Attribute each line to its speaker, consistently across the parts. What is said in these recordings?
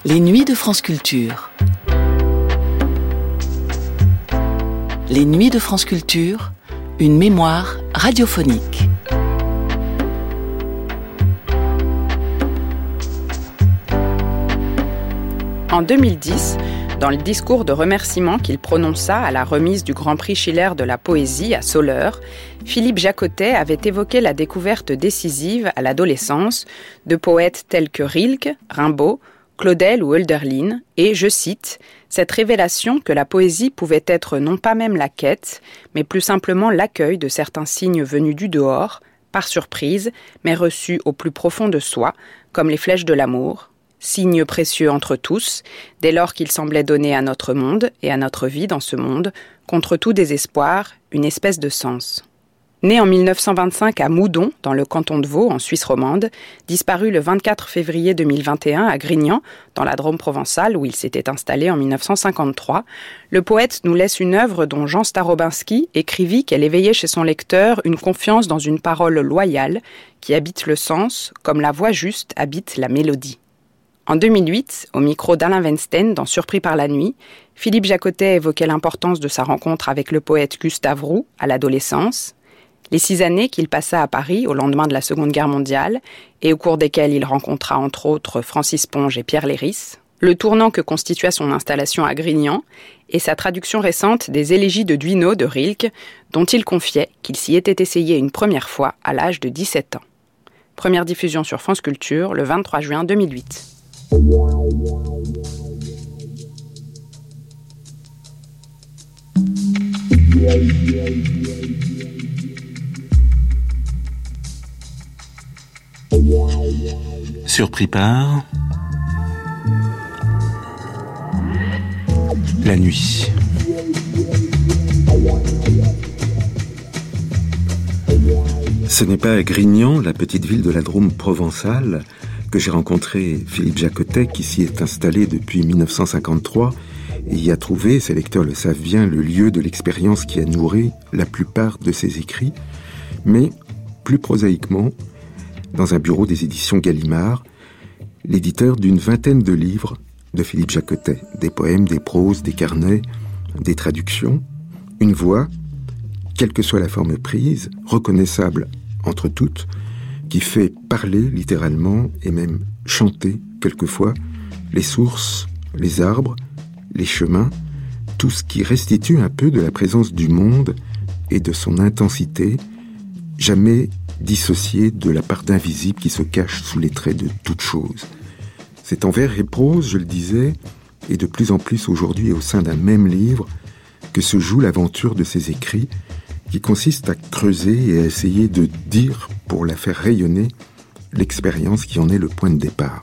Speaker 1: Les nuits de France Culture. Les nuits de France Culture, une mémoire radiophonique.
Speaker 2: En 2010, dans le discours de remerciement qu'il prononça à la remise du Grand Prix Schiller de la poésie à Soleure, Philippe Jaccottet avait évoqué la découverte décisive à l'adolescence de poètes tels que Rilke, Rimbaud, Claudel ou Hölderlin, et, je cite, « cette révélation que la poésie pouvait être non pas même la quête, mais plus simplement l'accueil de certains signes venus du dehors, par surprise, mais reçus au plus profond de soi, comme les flèches de l'amour, signes précieux entre tous, dès lors qu'ils semblaient donner à notre monde et à notre vie dans ce monde, contre tout désespoir, une espèce de sens. » Né en 1925 à Moudon, dans le canton de Vaud, en Suisse romande, disparu le 24 février 2021 à Grignan, dans la Drôme provençale où il s'était installé en 1953, le poète nous laisse une œuvre dont Jean Starobinski écrivit qu'elle éveillait chez son lecteur une confiance dans une parole loyale qui habite le sens comme la voix juste habite la mélodie. En 2008, au micro d'Alain Weinstein dans Surpris par la nuit, Philippe Jaccottet évoquait l'importance de sa rencontre avec le poète Gustave Roux à l'adolescence, les 6 années qu'il passa à Paris au lendemain de la Seconde Guerre mondiale et au cours desquelles il rencontra entre autres Francis Ponge et Pierre Léris, le tournant que constitua son installation à Grignan et sa traduction récente des élégies de Duino de Rilke, dont il confiait qu'il s'y était essayé une première fois à l'âge de 17 ans. Première diffusion sur France Culture le 23 juin 2008.
Speaker 3: Surpris par la nuit. Ce n'est pas à Grignan, la petite ville de la Drôme provençale, que j'ai rencontré Philippe Jaccottet, qui s'y est installé depuis 1953 et y a trouvé, ses lecteurs le savent bien, le lieu de l'expérience qui a nourri la plupart de ses écrits, mais plus prosaïquement, dans un bureau des éditions Gallimard, l'éditeur d'une vingtaine de livres de Philippe Jaccottet, des poèmes, des proses, des carnets, des traductions, une voix, quelle que soit la forme prise, reconnaissable entre toutes, qui fait parler littéralement et même chanter quelquefois les sources, les arbres, les chemins, tout ce qui restitue un peu de la présence du monde et de son intensité, jamais dissocié de la part d'invisible qui se cache sous les traits de toute chose. C'est en vers et prose, je le disais, et de plus en plus aujourd'hui au sein d'un même livre, que se joue l'aventure de ces écrits, qui consiste à creuser et à essayer de dire, pour la faire rayonner, l'expérience qui en est le point de départ.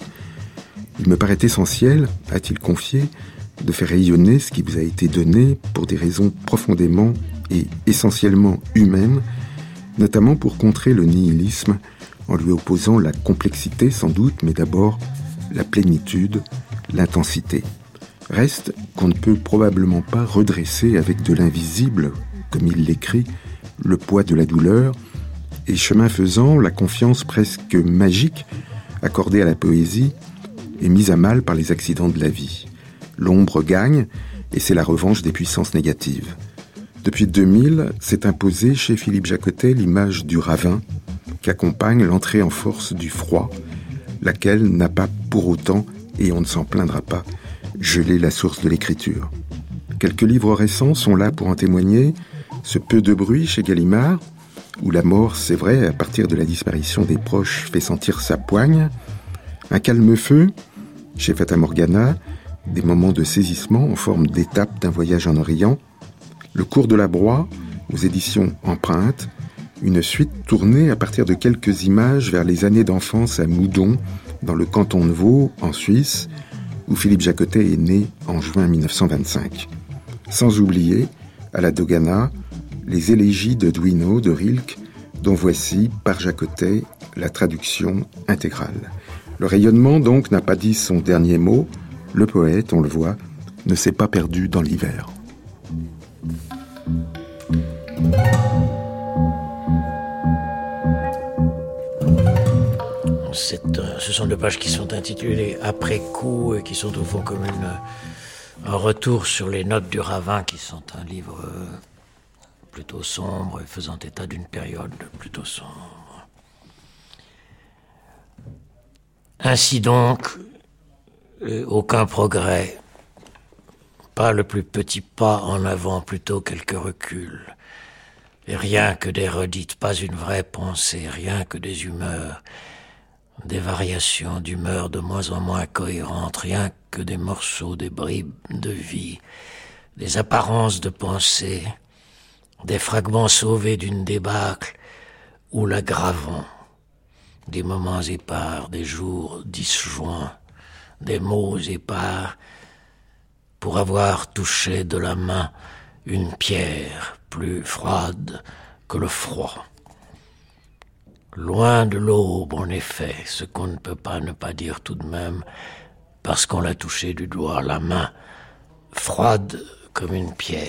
Speaker 3: Il me paraît essentiel, a-t-il confié, de faire rayonner ce qui vous a été donné pour des raisons profondément et essentiellement humaines, notamment pour contrer le nihilisme, en lui opposant la complexité sans doute, mais d'abord la plénitude, l'intensité. Reste qu'on ne peut probablement pas redresser avec de l'invisible, comme il l'écrit, le poids de la douleur, et chemin faisant, la confiance presque magique accordée à la poésie est mise à mal par les accidents de la vie. L'ombre gagne, et c'est la revanche des puissances négatives. Depuis 2000, s'est imposée chez Philippe Jaccottet l'image du ravin qu'accompagne l'entrée en force du froid, laquelle n'a pas pour autant, et on ne s'en plaindra pas, gelé la source de l'écriture. Quelques livres récents sont là pour en témoigner. Ce peu de bruit chez Gallimard, où la mort, c'est vrai, à partir de la disparition des proches, fait sentir sa poigne. Un calme-feu chez Fata Morgana, des moments de saisissement en forme d'étape d'un voyage en Orient. Le cours de la broie, aux éditions Empreinte, une suite tournée à partir de quelques images vers les années d'enfance à Moudon, dans le canton de Vaud, en Suisse, où Philippe Jaccottet est né en juin 1925. Sans oublier, à la Dogana, les élégies de Duino de Rilke, dont voici, par Jaccottet, la traduction intégrale. Le rayonnement, donc, n'a pas dit son dernier mot. Le poète, on le voit, ne s'est pas perdu dans l'hiver.
Speaker 4: Ce sont 2 pages qui sont intitulées « Après coup » et qui sont au fond comme un retour sur les notes du ravin, qui sont un livre plutôt sombre et faisant état d'une période plutôt sombre. Ainsi donc, aucun progrès, pas le plus petit pas en avant, plutôt quelques reculs. Et rien que des redites, pas une vraie pensée, rien que des humeurs, des variations d'humeurs de moins en moins cohérentes, rien que des morceaux, des bribes de vie, des apparences de pensée, des fragments sauvés d'une débâcle ou l'aggravant, des moments épars, des jours disjoints, des mots épars, pour avoir touché de la main une pierre plus froide que le froid. Loin de l'aube, en effet, ce qu'on ne peut pas ne pas dire tout de même, parce qu'on l'a touché du doigt, la main, froide comme une pierre.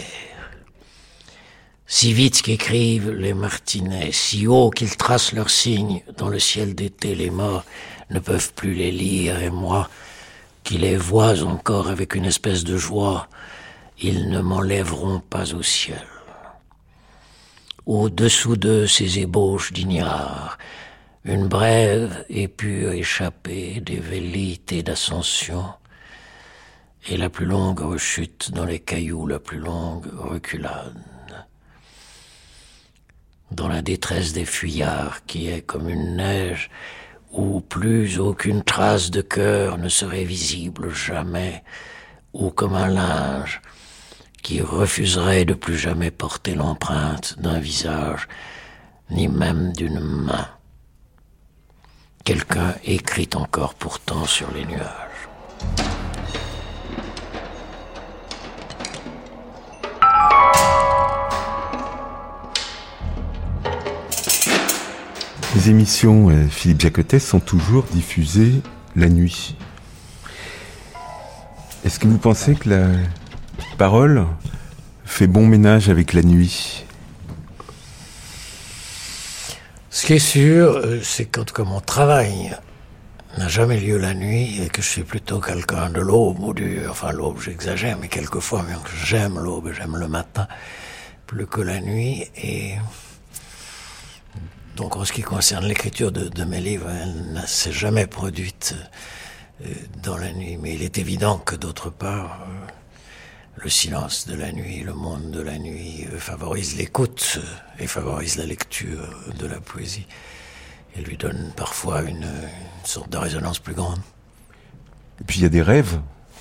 Speaker 4: Si vite qu'écrivent les martinets, si haut qu'ils tracent leurs signes, dans le ciel d'été, les morts ne peuvent plus les lire, et moi, qui les vois encore avec une espèce de joie, ils ne m'enlèveront pas au ciel. Au-dessous d'eux, ces ébauches d'ignare, une brève et pure échappée des velléités d'ascension, et la plus longue rechute dans les cailloux, la plus longue reculade. Dans la détresse des fuyards qui est comme une neige, où plus aucune trace de cœur ne serait visible jamais, ou comme un linge qui refuserait de plus jamais porter l'empreinte d'un visage, ni même d'une main. Quelqu'un écrit encore pourtant sur les nuages.
Speaker 3: Les émissions Philippe Jacotet sont toujours diffusées la nuit. Est-ce que vous pensez que la parole fait bon ménage avec la nuit?
Speaker 4: Ce qui est sûr, c'est qu'en tout cas mon travail n'a jamais lieu la nuit et que je suis plutôt quelqu'un de l'aube ou l'aube j'exagère, mais quelquefois même j'aime l'aube, j'aime le matin plus que la nuit. Et donc en ce qui concerne l'écriture de mes livres, elle ne s'est jamais produite dans la nuit, mais il est évident que d'autre part le silence de la nuit, le monde de la nuit favorise l'écoute et favorise la lecture de la poésie et lui donne parfois une sorte de résonance plus grande.
Speaker 3: Et puis il y a des rêves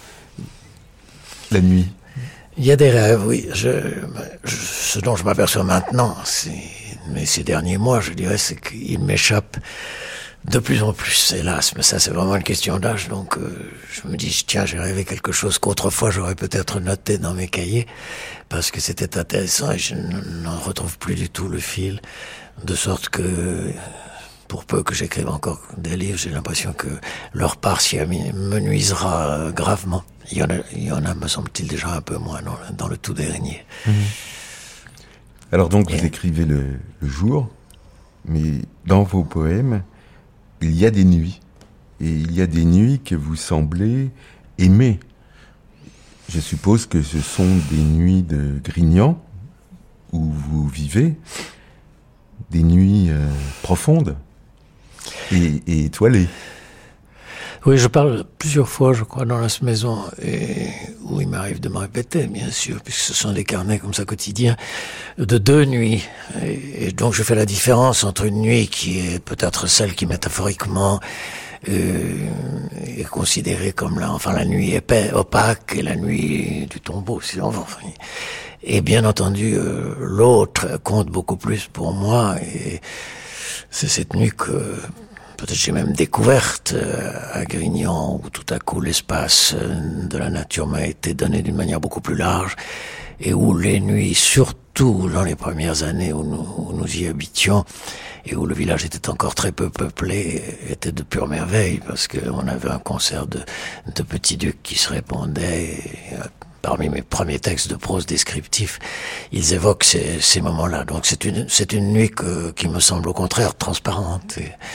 Speaker 3: la nuit.
Speaker 4: Il y a des rêves, oui. Ce dont je m'aperçois maintenant, mais ces derniers mois, je dirais, c'est qu'il m'échappe de plus en plus, hélas, mais ça c'est vraiment une question d'âge, donc je me dis, tiens, j'ai rêvé quelque chose qu'autrefois j'aurais peut-être noté dans mes cahiers, parce que c'était intéressant et je n'en retrouve plus du tout le fil, de sorte que, pour peu que j'écrive encore des livres, j'ai l'impression que leur part s'y me nuisera gravement. Il y en a, me semble-t-il, déjà un peu moins dans le tout dernier.
Speaker 3: Mmh. Alors donc, vous écrivez le jour, mais dans vos poèmes, il y a des nuits. Et il y a des nuits que vous semblez aimer. Je suppose que ce sont des nuits de Grignan, où vous vivez, des nuits profondes et étoilées.
Speaker 4: Oui, je parle plusieurs fois, je crois, dans la maison, et où il m'arrive de me répéter, bien sûr, puisque ce sont des carnets comme ça quotidiens, de 2 nuits. Et donc je fais la différence entre une nuit qui est peut-être celle qui métaphoriquement est considérée comme la nuit opaque et la nuit du tombeau, si on veut. Et bien entendu, l'autre compte beaucoup plus pour moi, et c'est cette nuit que peut-être j'ai même découverte à Grignan, où tout à coup l'espace de la nature m'a été donné d'une manière beaucoup plus large, et où les nuits, surtout dans les premières années où nous y habitions, et où le village était encore très peu peuplé, étaient de pure merveille, parce qu'on avait un concert de petits ducs qui se répondaient, et parmi mes premiers textes de prose descriptif, ils évoquent ces moments-là. Donc c'est une nuit qui me semble au contraire transparente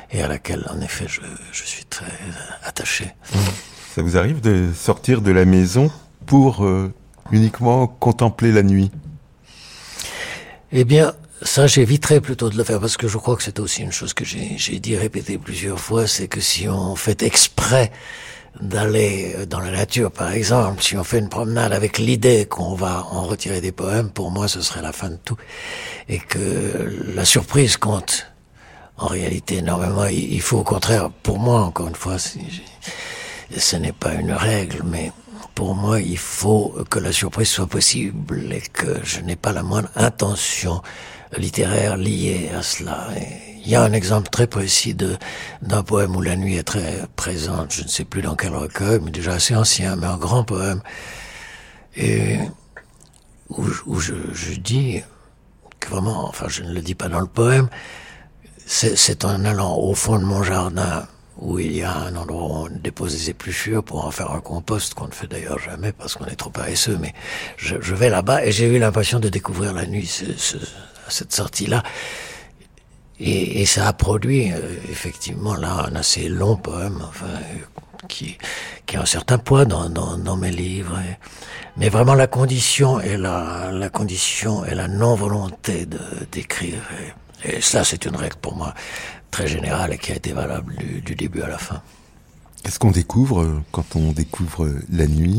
Speaker 4: et à laquelle, en effet, je suis très attaché.
Speaker 3: Ça vous arrive de sortir de la maison pour uniquement contempler la nuit?
Speaker 4: Eh bien, ça, j'éviterais plutôt de le faire, parce que je crois que c'est aussi une chose que j'ai dit répéter plusieurs fois, c'est que si on fait exprès d'aller dans la nature, par exemple, si on fait une promenade avec l'idée qu'on va en retirer des poèmes, pour moi, ce serait la fin de tout. Et que la surprise compte en réalité énormément. Il faut au contraire, pour moi, encore une fois, ce n'est pas une règle, mais pour moi, il faut que la surprise soit possible et que je n'ai pas la moindre intention littéraire liée à cela. Et il y a un exemple très précis d'un poème où la nuit est très présente, je ne sais plus dans quel recueil, mais déjà assez ancien, mais un grand poème, et où je dis que vraiment, enfin je ne le dis pas dans le poème, c'est en allant au fond de mon jardin où il y a un endroit où on dépose des épluchures pour en faire un compost, qu'on ne fait d'ailleurs jamais parce qu'on est trop paresseux, mais je vais là-bas et j'ai eu l'impression de découvrir la nuit, cette sortie-là. Et ça a produit effectivement là un assez long poème, enfin, qui a un certain poids dans mes livres. Mais vraiment la condition et la non-volonté d'écrire. Et ça, c'est une règle pour moi très générale et qui a été valable du début à la fin.
Speaker 3: Qu'est-ce qu'on découvre quand on découvre la nuit?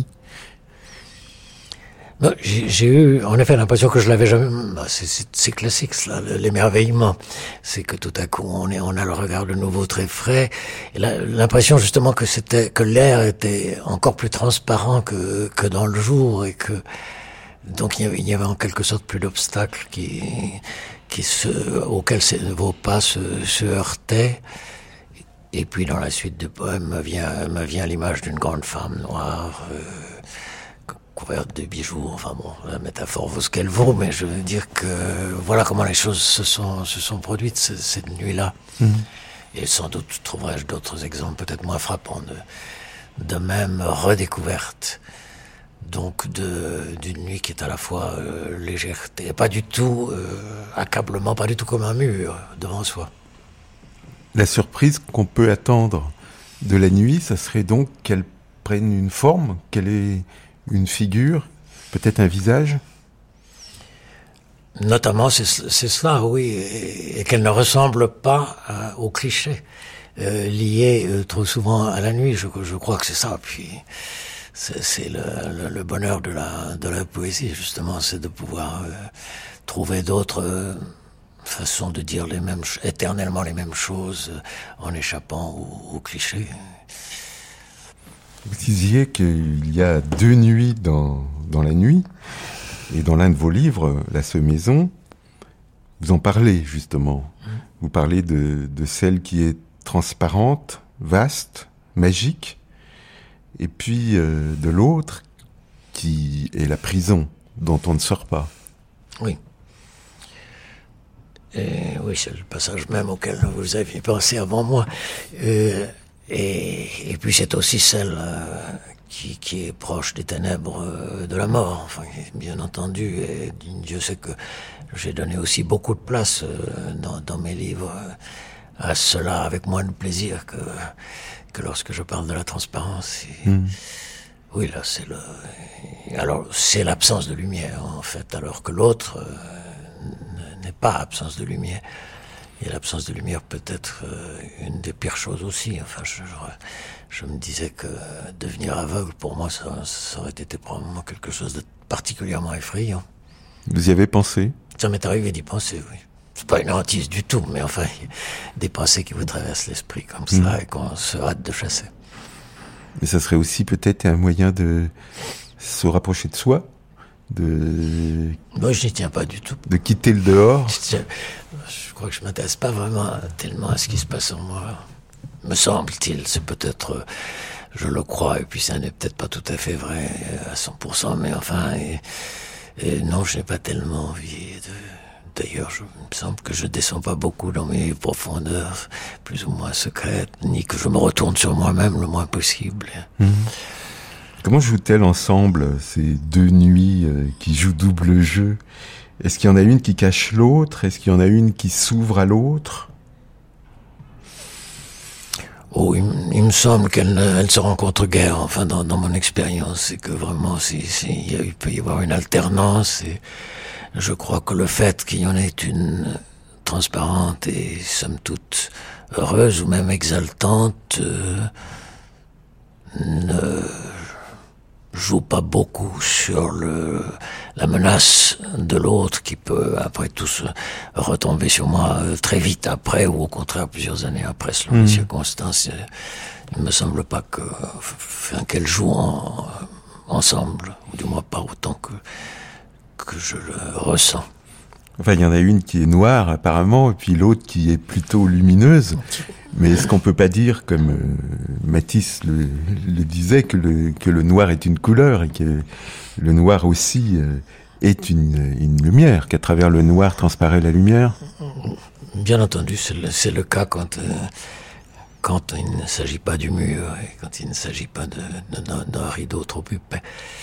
Speaker 4: Non, j'ai eu en effet l'impression que je l'avais jamais. C'est classique cela, l'émerveillement. C'est que tout à coup on a le regard de nouveau très frais. Et l'impression justement que l'air était encore plus transparent que dans le jour et que donc il y avait en quelque sorte plus d'obstacles auxquels vos pas se heurtaient. Et puis dans la suite du poème me vient l'image d'une grande femme noire. Couverte de bijoux, enfin bon, la métaphore vaut ce qu'elle vaut, mais je veux dire que voilà comment les choses se sont produites cette nuit-là. Mmh. Et sans doute trouverai-je d'autres exemples peut-être moins frappants de même redécouverte, donc d'une nuit qui est à la fois légèreté, pas du tout accablement, pas du tout comme un mur devant soi.
Speaker 3: La surprise qu'on peut attendre de la nuit, ça serait donc qu'elle prenne une forme, qu'elle ait une figure, peut-être un visage?
Speaker 4: Notamment, c'est cela, oui, et qu'elle ne ressemble pas aux clichés liés trop souvent à la nuit. Je crois que c'est ça. Puis c'est le bonheur de la poésie, justement, c'est de pouvoir trouver d'autres façons de dire éternellement les mêmes choses en échappant aux clichés.
Speaker 3: Vous disiez qu'il y a 2 nuits dans la nuit, et dans l'un de vos livres, La Semaison, vous en parlez justement. Vous parlez de celle qui est transparente, vaste, magique, et puis de l'autre qui est la prison, dont on ne sort pas.
Speaker 4: Oui. Et oui, c'est le passage même auquel vous aviez pensé avant moi. Et puis c'est aussi celle qui est proche des ténèbres de la mort, enfin bien entendu, et Dieu sait que j'ai donné aussi beaucoup de place dans mes livres à cela, avec moins de plaisir que lorsque je parle de la transparence. Oui, là c'est l'absence de lumière en fait, alors que l'autre n'est pas absence de lumière. Et l'absence de lumière peut être une des pires choses aussi. Enfin, je me disais que devenir aveugle, pour moi, ça aurait été probablement quelque chose de particulièrement effrayant.
Speaker 3: Vous y avez pensé?
Speaker 4: Ça m'est arrivé d'y penser, oui. C'est pas une hantise du tout, mais enfin, des pensées qui vous traversent l'esprit comme ça et qu'on se hâte de chasser.
Speaker 3: Mais ça serait aussi peut-être un moyen de se rapprocher de soi,
Speaker 4: Moi, je n'y tiens pas du tout.
Speaker 3: De quitter le dehors.
Speaker 4: Je crois que je m'intéresse pas vraiment tellement à ce qui se passe en moi. Me semble-t-il, c'est peut-être, je le crois, et puis ça n'est peut-être pas tout à fait vrai à 100%, mais enfin, et non, je n'ai pas tellement envie D'ailleurs, il me semble que je descends pas beaucoup dans mes profondeurs, plus ou moins secrètes, ni que je me retourne sur moi-même le moins possible.
Speaker 3: Comment jouent-elles ensemble, ces 2 nuits qui jouent double jeu? Est-ce qu'il y en a une qui cache l'autre? Est-ce qu'il y en a une qui s'ouvre à l'autre?
Speaker 4: Oh, il me semble qu'elle ne se rencontre guère, enfin, dans mon expérience. C'est que vraiment, il peut y avoir une alternance. Et je crois que le fait qu'il y en ait une transparente et, somme toute, heureuse ou même exaltante, ne joue pas beaucoup sur la menace de l'autre qui peut, après tout, retomber sur moi très vite après, ou au contraire plusieurs années après, selon les circonstances. Il me semble pas qu'elles jouent ensemble, ou du moins pas autant que je le ressens.
Speaker 3: Enfin, il y en a une qui est noire, apparemment, et puis l'autre qui est plutôt lumineuse. Mais est-ce qu'on peut pas dire, comme Matisse le disait, que le noir est une couleur, et que le noir aussi est une lumière, qu'à travers le noir transparaît la lumière?
Speaker 4: Bien entendu, c'est le cas quand il ne s'agit pas du mur, et quand il ne s'agit pas d'un rideau trop épais,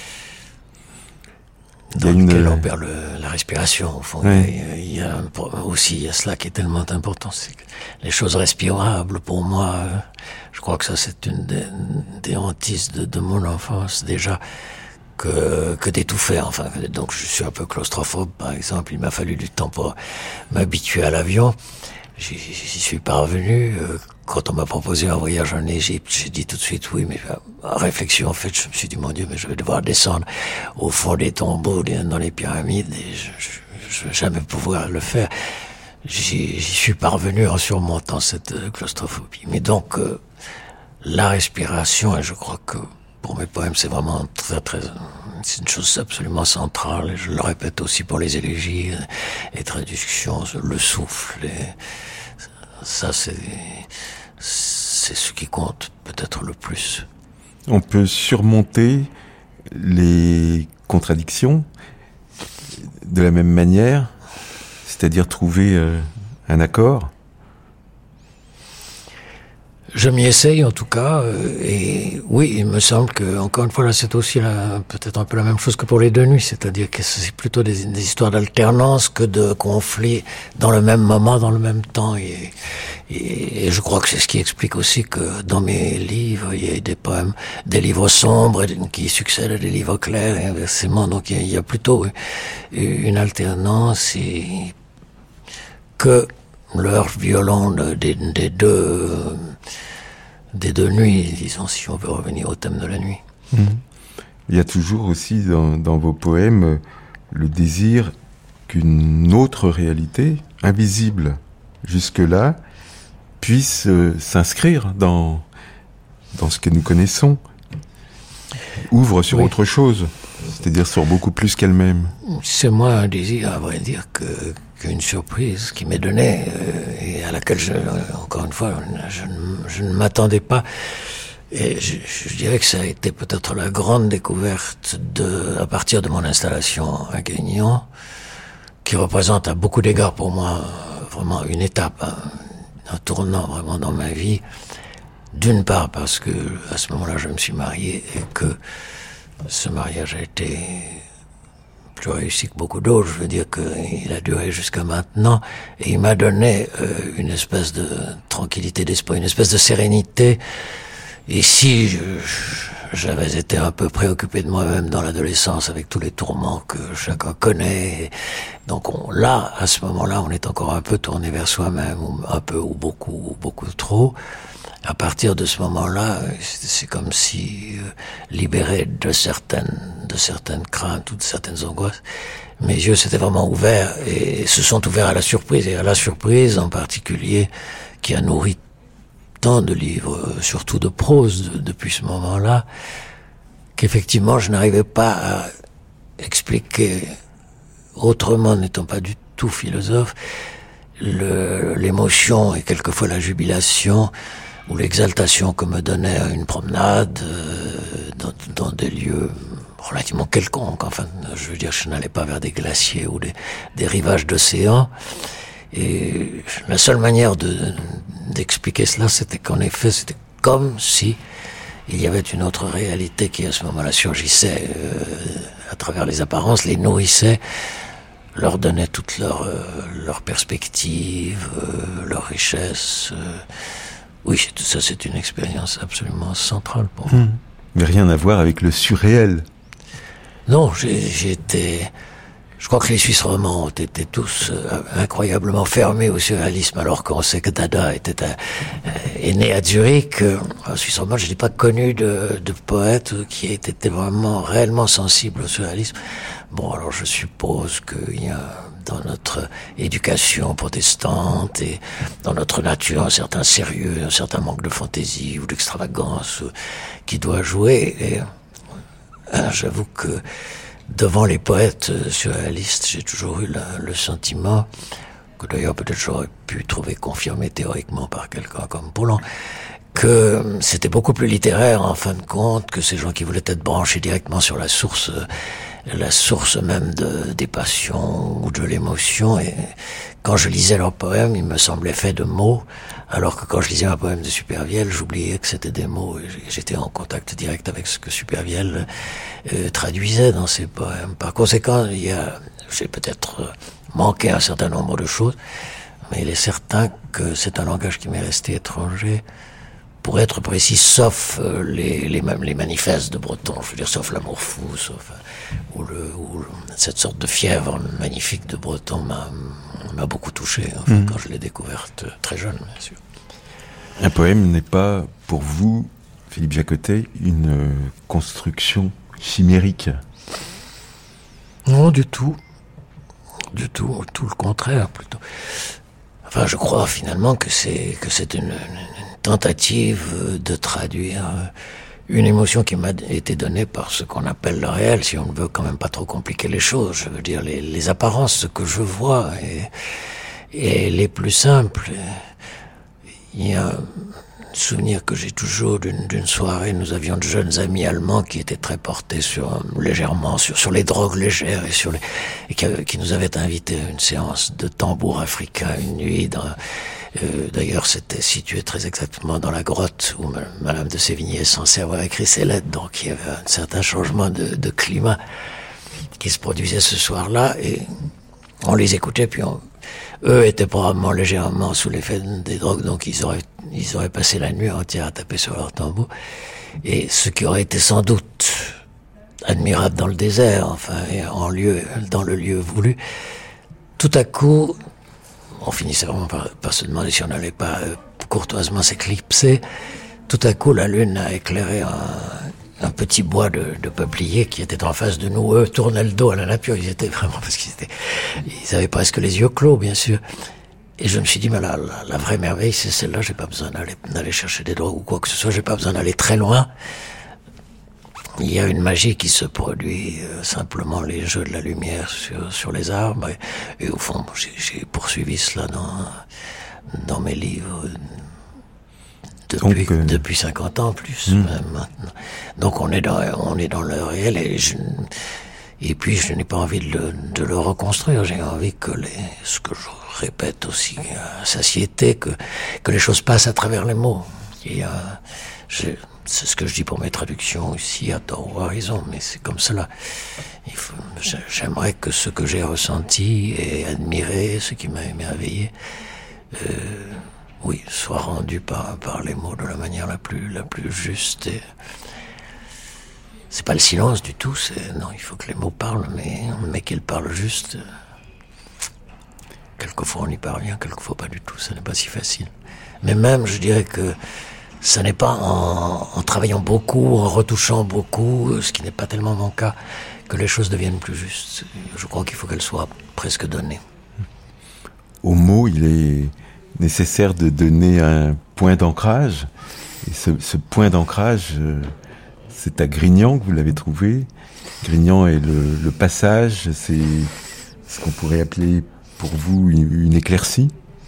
Speaker 4: dans lequel on perd la respiration, au fond. Ouais. Il y a cela qui est tellement important, c'est que les choses respirables, pour moi, je crois que ça c'est une des hantises de mon enfance déjà, que d'étouffer, enfin. Donc je suis un peu claustrophobe, par exemple. Il m'a fallu du temps pour m'habituer à l'avion. J'y suis parvenu. Quand on m'a proposé un voyage en Égypte, j'ai dit tout de suite oui, mais en réflexion, en fait, je me suis dit, mon Dieu, mais je vais devoir descendre au fond des tombeaux, dans les pyramides, et je vais jamais pouvoir le faire. J'y suis parvenu en surmontant cette claustrophobie. Mais donc, la respiration, et je crois que pour mes poèmes, c'est vraiment c'est une chose absolument centrale, et je le répète aussi pour les élégies, les traductions, le souffle, ça c'est ce qui compte peut-être le plus.
Speaker 3: On peut surmonter les contradictions de la même manière, c'est-à-dire trouver un accord?
Speaker 4: Je m'y essaye en tout cas, et oui, il me semble que, encore une fois, là, c'est aussi peut-être un peu la même chose que pour les deux nuits, c'est-à-dire que c'est plutôt des histoires d'alternance que de conflits dans le même moment, dans le même temps, et je crois que c'est ce qui explique aussi que dans mes livres, il y a des poèmes, des livres sombres qui succèdent à des livres clairs, et inversement, donc il y a plutôt une alternance, et que l'heure violon des deux nuits, disons, si on veut revenir au thème de la nuit.
Speaker 3: Il y a toujours aussi dans vos poèmes le désir qu'une autre réalité, invisible jusque-là, puisse s'inscrire dans ce que nous connaissons, ouvre sur autre chose, c'est-à-dire sur beaucoup plus qu'elle-même.
Speaker 4: C'est moi un désir, à vrai dire, qu'une surprise qui m'est donnée et à laquelle, encore une fois, je ne m'attendais pas. Et je dirais que ça a été peut-être la grande découverte à partir de mon installation à Grignan, qui représente à beaucoup d'égards pour moi vraiment une étape, un tournant vraiment dans ma vie. D'une part parce que à ce moment-là je me suis marié et que ce mariage a été plus réussi que beaucoup d'autres. Je veux dire qu'il a duré jusqu'à maintenant et il m'a donné une espèce de tranquillité d'esprit, une espèce de sérénité. Et si j'avais été un peu préoccupé de moi-même dans l'adolescence avec tous les tourments que chacun connaît, donc à ce moment-là, on est encore un peu tourné vers soi-même, ou un peu ou beaucoup trop. À partir de ce moment-là, c'est comme si, libéré de certaines craintes ou de certaines angoisses, mes yeux s'étaient vraiment ouverts et se sont ouverts à la surprise, et à la surprise en particulier, qui a nourri tant de livres, surtout de prose, depuis ce moment-là, qu'effectivement je n'arrivais pas à expliquer autrement, n'étant pas du tout philosophe, l'émotion et quelquefois la jubilation ou l'exaltation que me donnait une promenade dans des lieux relativement quelconques. Enfin, je veux dire, je n'allais pas vers des glaciers ou des rivages d'océan. Et la seule manière d'expliquer cela, c'était qu'en effet, c'était comme si il y avait une autre réalité qui à ce moment-là surgissait à travers les apparences, les nourrissait, leur donnait toute leur perspective, leur richesse, Oui, ça c'est une expérience absolument centrale pour moi.
Speaker 3: Mais rien à voir avec le surréel.
Speaker 4: Non, je crois que les Suisses romands ont été tous incroyablement fermés au surréalisme, alors qu'on sait que Dada est né à Zurich. En Suisse romande, je n'ai pas connu de poète qui ait été vraiment réellement sensible au surréalisme. Bon, alors je suppose qu'il y a dans notre éducation protestante et dans notre nature un certain sérieux, un certain manque de fantaisie ou d'extravagance qui doit jouer. Et j'avoue que devant les poètes surréalistes, j'ai toujours eu le sentiment, que d'ailleurs peut-être j'aurais pu trouver confirmé théoriquement par quelqu'un comme Poulenc, que c'était beaucoup plus littéraire en fin de compte, que ces gens qui voulaient être branchés directement sur la source même des passions ou de l'émotion. Et quand je lisais leurs poèmes, ils me semblaient faits de mots, alors que quand je lisais un poème de Supervielle, j'oubliais que c'était des mots, et j'étais en contact direct avec ce que Supervielle traduisait dans ses poèmes. Par conséquent, j'ai peut-être manqué un certain nombre de choses, mais il est certain que c'est un langage qui m'est resté étranger. Pour être précis, sauf les manifestes de Breton, je veux dire, sauf l'amour fou, ou cette sorte de fièvre magnifique de Breton m'a beaucoup touché, quand je l'ai découverte très jeune, bien sûr.
Speaker 3: Un poème n'est pas, pour vous, Philippe Jacotet, une construction chimérique?
Speaker 4: Non, du tout. Du tout, tout le contraire, plutôt. Enfin, je crois finalement que c'est une tentative de traduire une émotion qui m'a été donnée par ce qu'on appelle le réel, si on ne veut quand même pas trop compliquer les choses. Je veux dire, les apparences, ce que je vois, et les plus simples. Il y a un souvenir que j'ai toujours d'une soirée, nous avions de jeunes amis allemands qui étaient très portés légèrement sur les drogues légères et qui nous avaient invités à une séance de tambour africain une nuit d'ailleurs, c'était situé très exactement dans la grotte où Madame de Sévigné est censée avoir écrit ses lettres, donc il y avait un certain changement de climat qui se produisait ce soir-là, et on les écoutait, puis eux étaient probablement légèrement sous l'effet des drogues, donc ils auraient passé la nuit entière à taper sur leur tambour, et ce qui aurait été sans doute admirable dans le désert, enfin, et dans le lieu voulu, tout à coup, on finissait vraiment par se demander si on n'allait pas courtoisement s'éclipser. Tout à coup, la lune a éclairé un petit bois de peupliers qui était en face de nous. Eux tournaient le dos à la nature. Ils étaient vraiment, ils avaient presque les yeux clos, bien sûr. Et je me suis dit, mais la vraie merveille, c'est celle-là. J'ai pas besoin d'aller chercher des drogues ou quoi que ce soit. J'ai pas besoin d'aller très loin. Il y a une magie qui se produit, simplement les jeux de la lumière sur les arbres. Et au fond, j'ai poursuivi cela dans mes livres depuis 50 ans plus, même maintenant. Donc on est dans le réel, et puis je n'ai pas envie de le reconstruire. J'ai envie que ce que je répète aussi à satiété, que les choses passent à travers les mots. C'est ce que je dis pour mes traductions ici, à tort ou à raison, mais c'est comme cela. J'aimerais que ce que j'ai ressenti et admiré, ce qui m'a émerveillé, soit rendu par les mots de la manière la plus juste. Et c'est pas le silence du tout, non, il faut que les mots parlent, mais qu'ils parlent juste. Quelquefois on y parvient, quelquefois pas du tout, ça n'est pas si facile. Mais même, je dirais que ça n'est pas en travaillant beaucoup, en retouchant beaucoup, ce qui n'est pas tellement mon cas, que les choses deviennent plus justes. Je crois qu'il faut qu'elles soient presque données.
Speaker 3: Au mot, il est nécessaire de donner un point d'ancrage. Et ce point d'ancrage, c'est à Grignan que vous l'avez trouvé. Grignan est le passage, c'est ce qu'on pourrait appeler pour vous une éclaircie.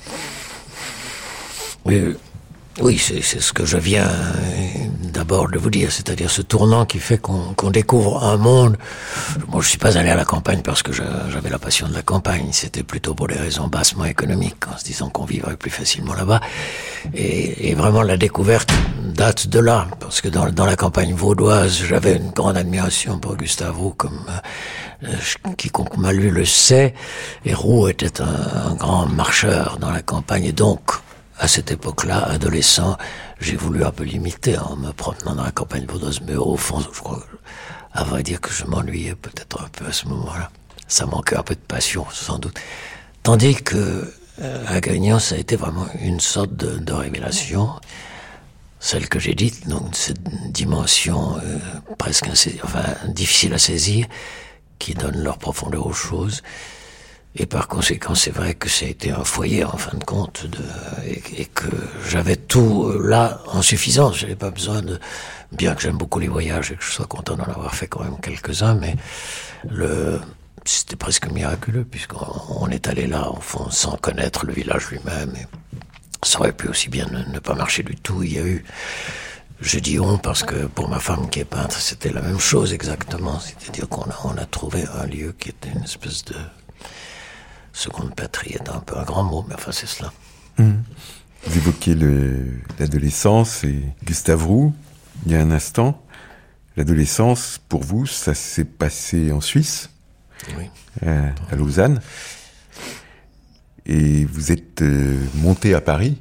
Speaker 4: Oui, c'est ce que je viens d'abord de vous dire, c'est-à-dire ce tournant qui fait qu'on découvre un monde. Moi, je suis pas allé à la campagne parce que j'avais la passion de la campagne, c'était plutôt pour des raisons bassement économiques, en se disant qu'on vivrait plus facilement là-bas. Et vraiment, la découverte date de là, parce que dans la campagne vaudoise, j'avais une grande admiration pour Gustave Roux, comme quiconque m'a lu le sait, et Roux était un grand marcheur dans la campagne, et donc à cette époque-là, adolescent, j'ai voulu un peu limiter en me promenant dans la campagne vaudoise, mais au fond, je crois, à vrai dire que je m'ennuyais peut-être un peu à ce moment-là. Ça manquait un peu de passion, sans doute. Tandis que à Grignan, ça a été vraiment une sorte de révélation, celle que j'ai dite, donc cette dimension presque difficile à saisir, qui donne leur profondeur aux choses. Et par conséquent, c'est vrai que ça a été un foyer, en fin de compte, et que j'avais tout là en suffisance. J'avais pas besoin de... Bien que j'aime beaucoup les voyages et que je sois content d'en avoir fait quand même quelques-uns, mais c'était presque miraculeux, puisqu'on est allé là, au fond, sans connaître le village lui-même. Et ça aurait pu aussi bien ne pas marcher du tout. Il y a eu... Je dis on parce que pour ma femme qui est peintre, c'était la même chose exactement. C'est-à-dire qu'on a trouvé un lieu qui était une espèce de... Seconde patrie est un peu un grand mot, mais enfin c'est cela.
Speaker 3: Vous évoquez l'adolescence et Gustave Roux, il y a un instant. L'adolescence, pour vous, ça s'est passé en Suisse,
Speaker 4: oui.
Speaker 3: À Lausanne. Et vous êtes monté à Paris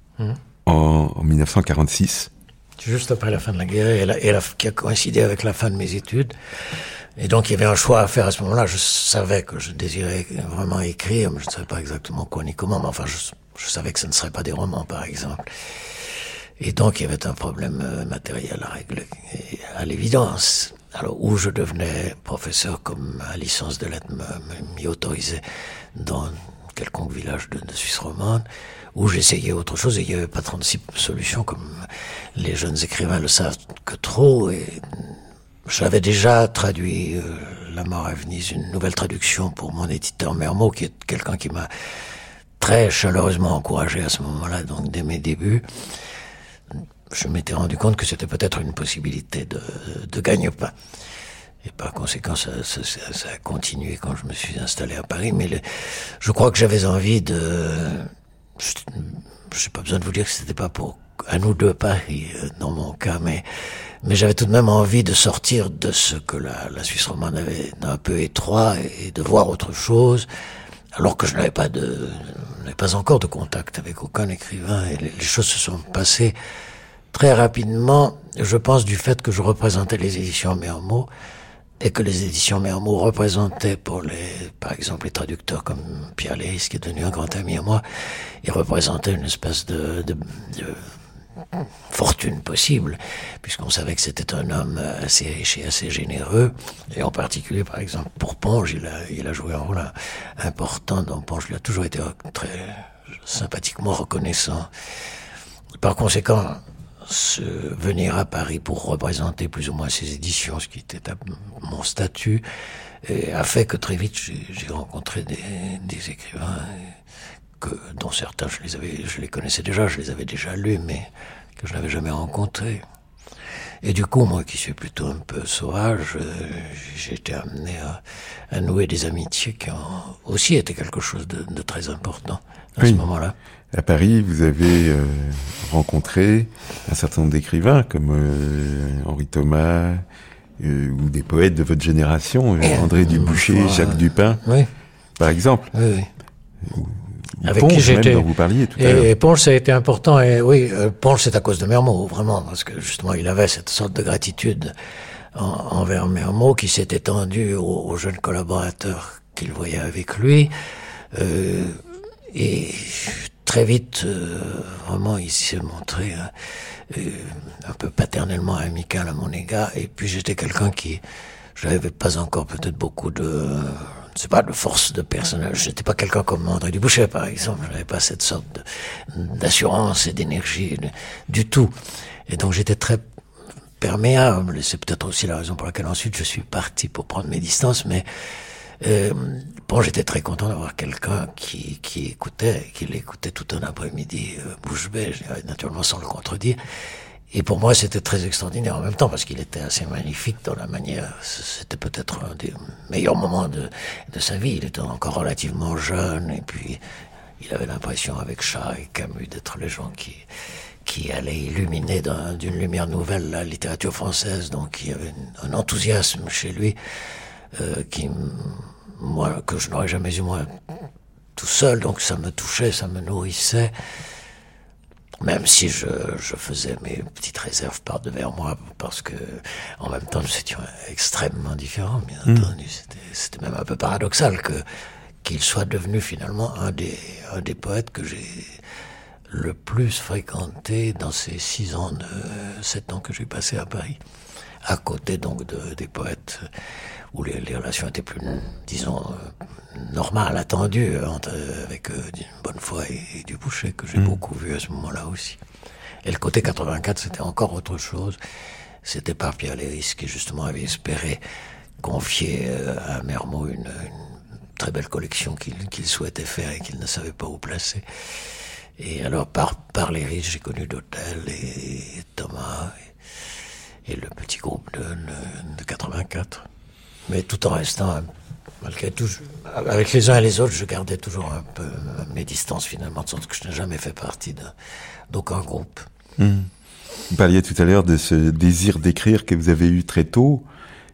Speaker 3: en 1946.
Speaker 4: Juste après la fin de la guerre, qui a coïncidé avec la fin de mes études. Et donc, il y avait un choix à faire à ce moment-là. Je savais que je désirais vraiment écrire, mais je ne savais pas exactement quoi ni comment. Mais enfin, je savais que ce ne serait pas des romans, par exemple. Et donc, il y avait un problème matériel à régler, à l'évidence. Alors, où je devenais professeur, comme à licence de lettres m'y autorisait dans quelconque village de Suisse romande, où j'essayais autre chose, et il n'y avait pas 36 solutions, comme les jeunes écrivains le savent que trop, et... J'avais déjà traduit La mort à Venise, une nouvelle traduction pour mon éditeur Mermot, qui est quelqu'un qui m'a très chaleureusement encouragé à ce moment-là, donc dès mes débuts. Je m'étais rendu compte que c'était peut-être une possibilité de gagne-pain. Et par conséquent, ça a continué quand je me suis installé à Paris. Mais je crois que j'avais envie de... Je n'ai pas besoin de vous dire que c'était pas pour à nous deux Paris, dans mon cas, mais j'avais tout de même envie de sortir de ce que la Suisse romande avait d'un peu étroit et de voir autre chose, alors que je n'avais pas encore de contact avec aucun écrivain, et les choses se sont passées très rapidement, je pense, du fait que je représentais les éditions Mermot, et que les éditions Mermot représentaient par exemple, les traducteurs comme Pierre Léris, qui est devenu un grand ami à moi, ils représentaient une espèce de fortune possible, puisqu'on savait que c'était un homme assez riche et assez généreux, et en particulier, par exemple, pour Ponge, il a joué un rôle important, dont Ponge lui a toujours été très sympathiquement reconnaissant. Par conséquent, venir à Paris pour représenter plus ou moins ces éditions, ce qui était mon statut, a fait que très vite j'ai rencontré des écrivains dont certains je les connaissais déjà, je les avais déjà lus, mais que je n'avais jamais rencontrés. Et du coup, moi qui suis plutôt un peu sauvage, j'ai été amené à nouer des amitiés qui ont aussi été quelque chose de très important à ce moment-là.
Speaker 3: À Paris, vous avez rencontré un certain nombre d'écrivains comme Henri Thomas ou des poètes de votre génération, André Dubuchet, Jacques Dupin, par exemple.
Speaker 4: Oui. Avec
Speaker 3: Ponge,
Speaker 4: qui j'étais,
Speaker 3: même, dont vous parliez tout à l'heure.
Speaker 4: Et Ponge, ça a été important, et oui, Ponge, c'est à cause de Mermot, vraiment, parce que justement, il avait cette sorte de gratitude envers Mermot qui s'est étendue aux jeunes collaborateurs qu'il voyait avec lui, et très vite, vraiment, il s'est montré un peu paternellement amical à mon égard, et puis j'étais quelqu'un je n'avais pas encore peut-être beaucoup de force de personnage. J'étais pas quelqu'un comme André Dubuchet, par exemple. J'avais pas cette sorte d'assurance et d'énergie du tout. Et donc j'étais très perméable. Et c'est peut-être aussi la raison pour laquelle ensuite je suis parti pour prendre mes distances. Mais j'étais très content d'avoir quelqu'un qui l'écoutait tout un après-midi bouche bée, naturellement sans le contredire. Et pour moi, c'était très extraordinaire en même temps, parce qu'il était assez magnifique dans la manière. C'était peut-être un des meilleurs moments de sa vie. Il était encore relativement jeune, et puis il avait l'impression, avec Charles et Camus, d'être les gens qui allaient illuminer d'une lumière nouvelle la littérature française. Donc il y avait un enthousiasme chez lui que je n'aurais jamais eu moi tout seul. Donc ça me touchait, ça me nourrissait. Même si je faisais mes petites réserves par devers moi, parce que en même temps nous étions extrêmement différents, bien entendu. C'était même un peu paradoxal qu'il soit devenu finalement un des poètes que j'ai le plus fréquenté dans ces 7 ans que j'ai passé à Paris, à côté donc des poètes où les relations étaient plus, disons, normales, attendues, avec Bonnefoy et Dubouchet, que j'ai beaucoup vu à ce moment-là aussi. Et le côté 84, c'était encore autre chose. C'était par Pierre Léris, qui justement avait espéré confier à Mermeau une très belle collection qu'il souhaitait faire et qu'il ne savait pas où placer. Et alors, par Léris, j'ai connu Dotel et Thomas et le petit groupe de 84. Mais tout en restant, malgré tout, avec les uns et les autres, je gardais toujours un peu mes distances finalement, de sorte que je n'ai jamais fait partie d'aucun groupe.
Speaker 3: Vous parliez tout à l'heure de ce désir d'écrire que vous avez eu très tôt.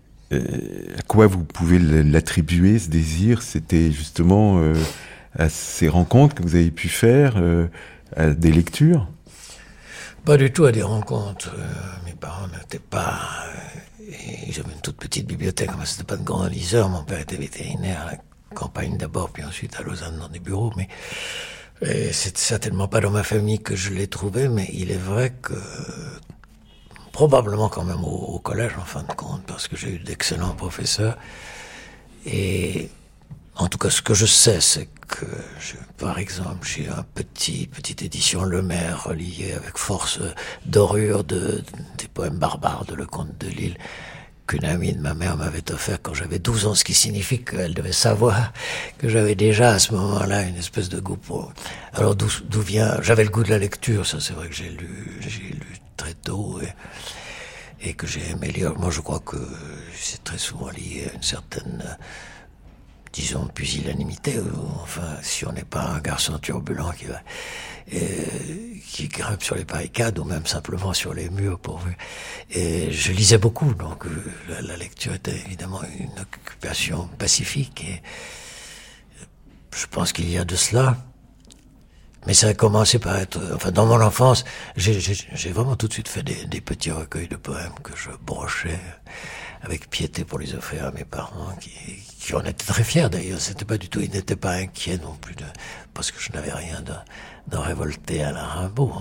Speaker 3: À quoi vous pouvez l'attribuer, ce désir? C'était justement à ces rencontres que vous avez pu faire, à des lectures?
Speaker 4: Pas du tout à des rencontres. Mes parents n'étaient pas... J'avais une toute petite bibliothèque, mais c'était pas de grand liseur. Mon père était vétérinaire à la campagne d'abord, puis ensuite à Lausanne dans des bureaux. Mais c'était certainement pas dans ma famille que je l'ai trouvé, mais il est vrai que probablement quand même au collège en fin de compte, parce que j'ai eu d'excellents professeurs. Et en tout cas, ce que je sais, c'est que, par exemple, j'ai une petite édition Le Maire reliée avec force dorure des poèmes barbares de Lecomte de Lille, qu'une amie de ma mère m'avait offert quand j'avais 12 ans, ce qui signifie qu'elle devait savoir que j'avais déjà à ce moment-là une espèce de goût pour... Alors d'où vient... J'avais le goût de la lecture, ça c'est vrai que j'ai lu très tôt et que j'ai aimé lire. Moi je crois que c'est très souvent lié à une certaine... disons, pusillanimité, enfin, si on n'est pas un garçon turbulent qui grimpe sur les barricades ou même simplement sur les murs pourvu. Et je lisais beaucoup, donc la lecture était évidemment une occupation pacifique et je pense qu'il y a de cela. Mais ça a commencé par être... Enfin, dans mon enfance, j'ai vraiment tout de suite fait des petits recueils de poèmes que je brochais avec piété pour les offrir à mes parents, qui en étaient très fiers d'ailleurs. C'était pas du tout... Ils n'étaient pas inquiets non plus parce que je n'avais rien de révolté à la Rimbaud.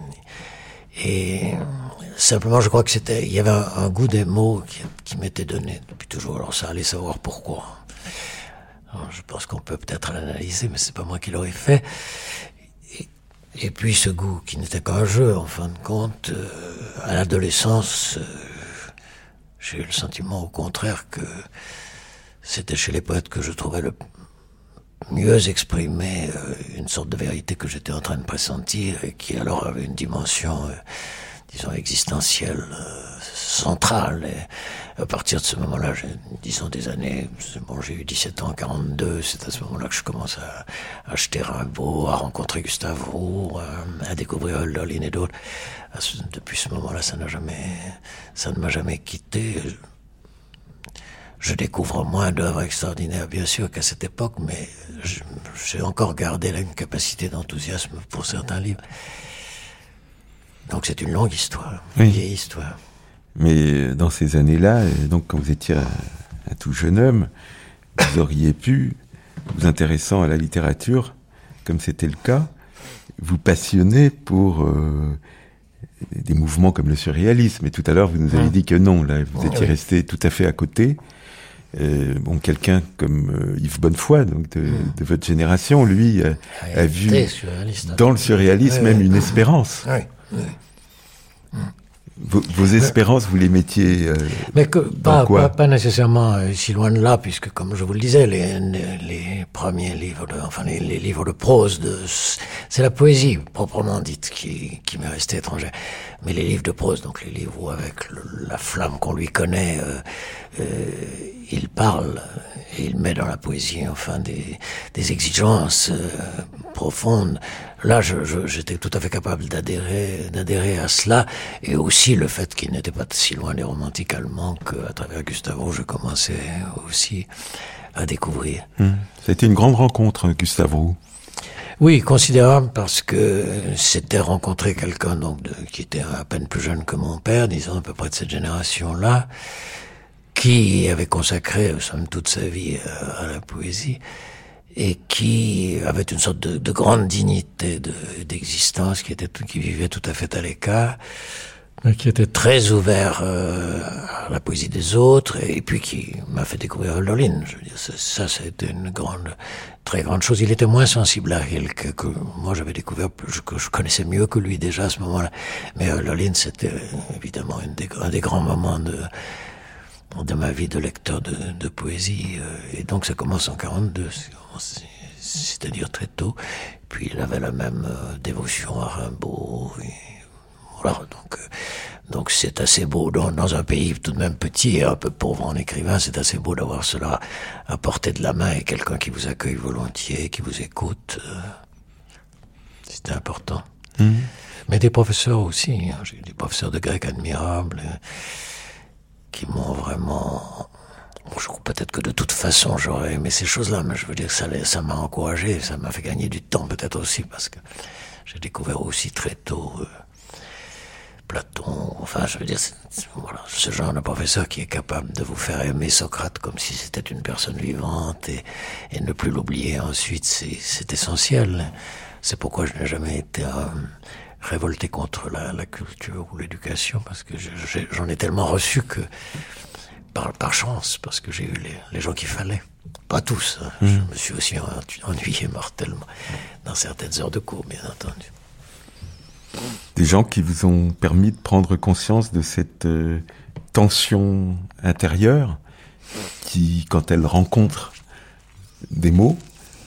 Speaker 4: Et simplement, je crois que il y avait un goût des mots qui m'était donné depuis toujours. Alors ça allait savoir pourquoi. Alors, je pense qu'on peut peut-être l'analyser, mais c'est pas moi qui l'aurais fait. Et puis ce goût qui n'était qu'un jeu, en fin de compte, à l'adolescence, j'ai eu le sentiment au contraire que c'était chez les poètes que je trouvais le mieux exprimer une sorte de vérité que j'étais en train de pressentir et qui alors avait une dimension, disons, existentielle, centrale. Et à partir de ce moment-là, disons des années, bon, j'ai eu 17 ans, 42, c'est à ce moment-là que je commence à acheter Rimbaud, à rencontrer Gustave Roux, à découvrir Hölderlin et d'autres. Depuis ce moment-là, ça ne m'a jamais quitté. Je découvre moins d'œuvres extraordinaires, bien sûr, qu'à cette époque, mais j'ai encore gardé là une capacité d'enthousiasme pour certains livres. Donc c'est une longue histoire, une vieille histoire.
Speaker 3: Mais dans ces années-là, donc quand vous étiez un tout jeune homme, vous auriez pu, vous intéressant à la littérature, comme c'était le cas, vous passionner pour des mouvements comme le surréalisme. Et tout à l'heure, vous nous avez dit que non, là, vous étiez resté tout à fait à côté. Bon, quelqu'un comme Yves Bonnefoy, donc de votre génération, lui, a vu dans le surréalisme même une espérance. Vos espérances, vous les mettiez
Speaker 4: mais
Speaker 3: dans quoi ?
Speaker 4: pas nécessairement si loin de là, puisque comme je vous le disais, les premiers livres, les livres de prose, c'est la poésie proprement dite qui m'est restée étrangère. Mais les livres de prose, donc les livres où avec la flamme qu'on lui connaît, il parle et il met dans la poésie enfin des exigences profondes. Là, j'étais tout à fait capable d'adhérer à cela, et aussi le fait qu'il n'était pas si loin des romantiques allemands qu'à travers Gustave Roux, je commençais aussi à découvrir.
Speaker 3: C'était une grande rencontre, Gustave Roux.
Speaker 4: Oui, considérable, parce que c'était rencontrer quelqu'un qui était à peine plus jeune que mon père, disons à peu près de cette génération-là, qui avait consacré somme toute sa vie à la poésie et qui avait une sorte de grande dignité d'existence, qui vivait tout à fait à l'écart, qui était très ouvert à la poésie des autres, et puis qui m'a fait découvrir Hölderlin. Je veux dire, ça c'était une très grande chose. Il était moins sensible à Rilke que moi j'avais découvert, que je connaissais mieux que lui déjà à ce moment-là. Mais Hölderlin, c'était évidemment un des grands moments de ma vie de lecteur de poésie. Et donc ça commence en 42, c'est-à-dire très tôt. Puis il avait la même dévotion à Rimbaud. Voilà, donc c'est assez beau dans un pays tout de même petit et un peu pauvre en écrivain, c'est assez beau d'avoir cela à portée de la main et quelqu'un qui vous accueille volontiers, qui vous écoute. C'était important. Mais des professeurs aussi, j'ai eu des professeurs de grec admirables qui m'ont vraiment... Bon, je crois peut-être que de toute façon j'aurais aimé ces choses-là, mais je veux dire que ça m'a encouragé, ça m'a fait gagner du temps peut-être aussi, parce que j'ai découvert aussi très tôt Platon, enfin je veux dire, voilà, ce genre de professeur qui est capable de vous faire aimer Socrate comme si c'était une personne vivante et ne plus l'oublier ensuite, c'est essentiel. C'est pourquoi je n'ai jamais été révolté contre la culture ou l'éducation, parce que j'en ai tellement reçu que par chance, parce que j'ai eu les gens qu'il fallait. Pas tous, hein. Je me suis aussi ennuyé mortellement dans certaines heures de cours, bien entendu.
Speaker 3: Des gens qui vous ont permis de prendre conscience de cette tension intérieure qui, quand elle rencontre des mots,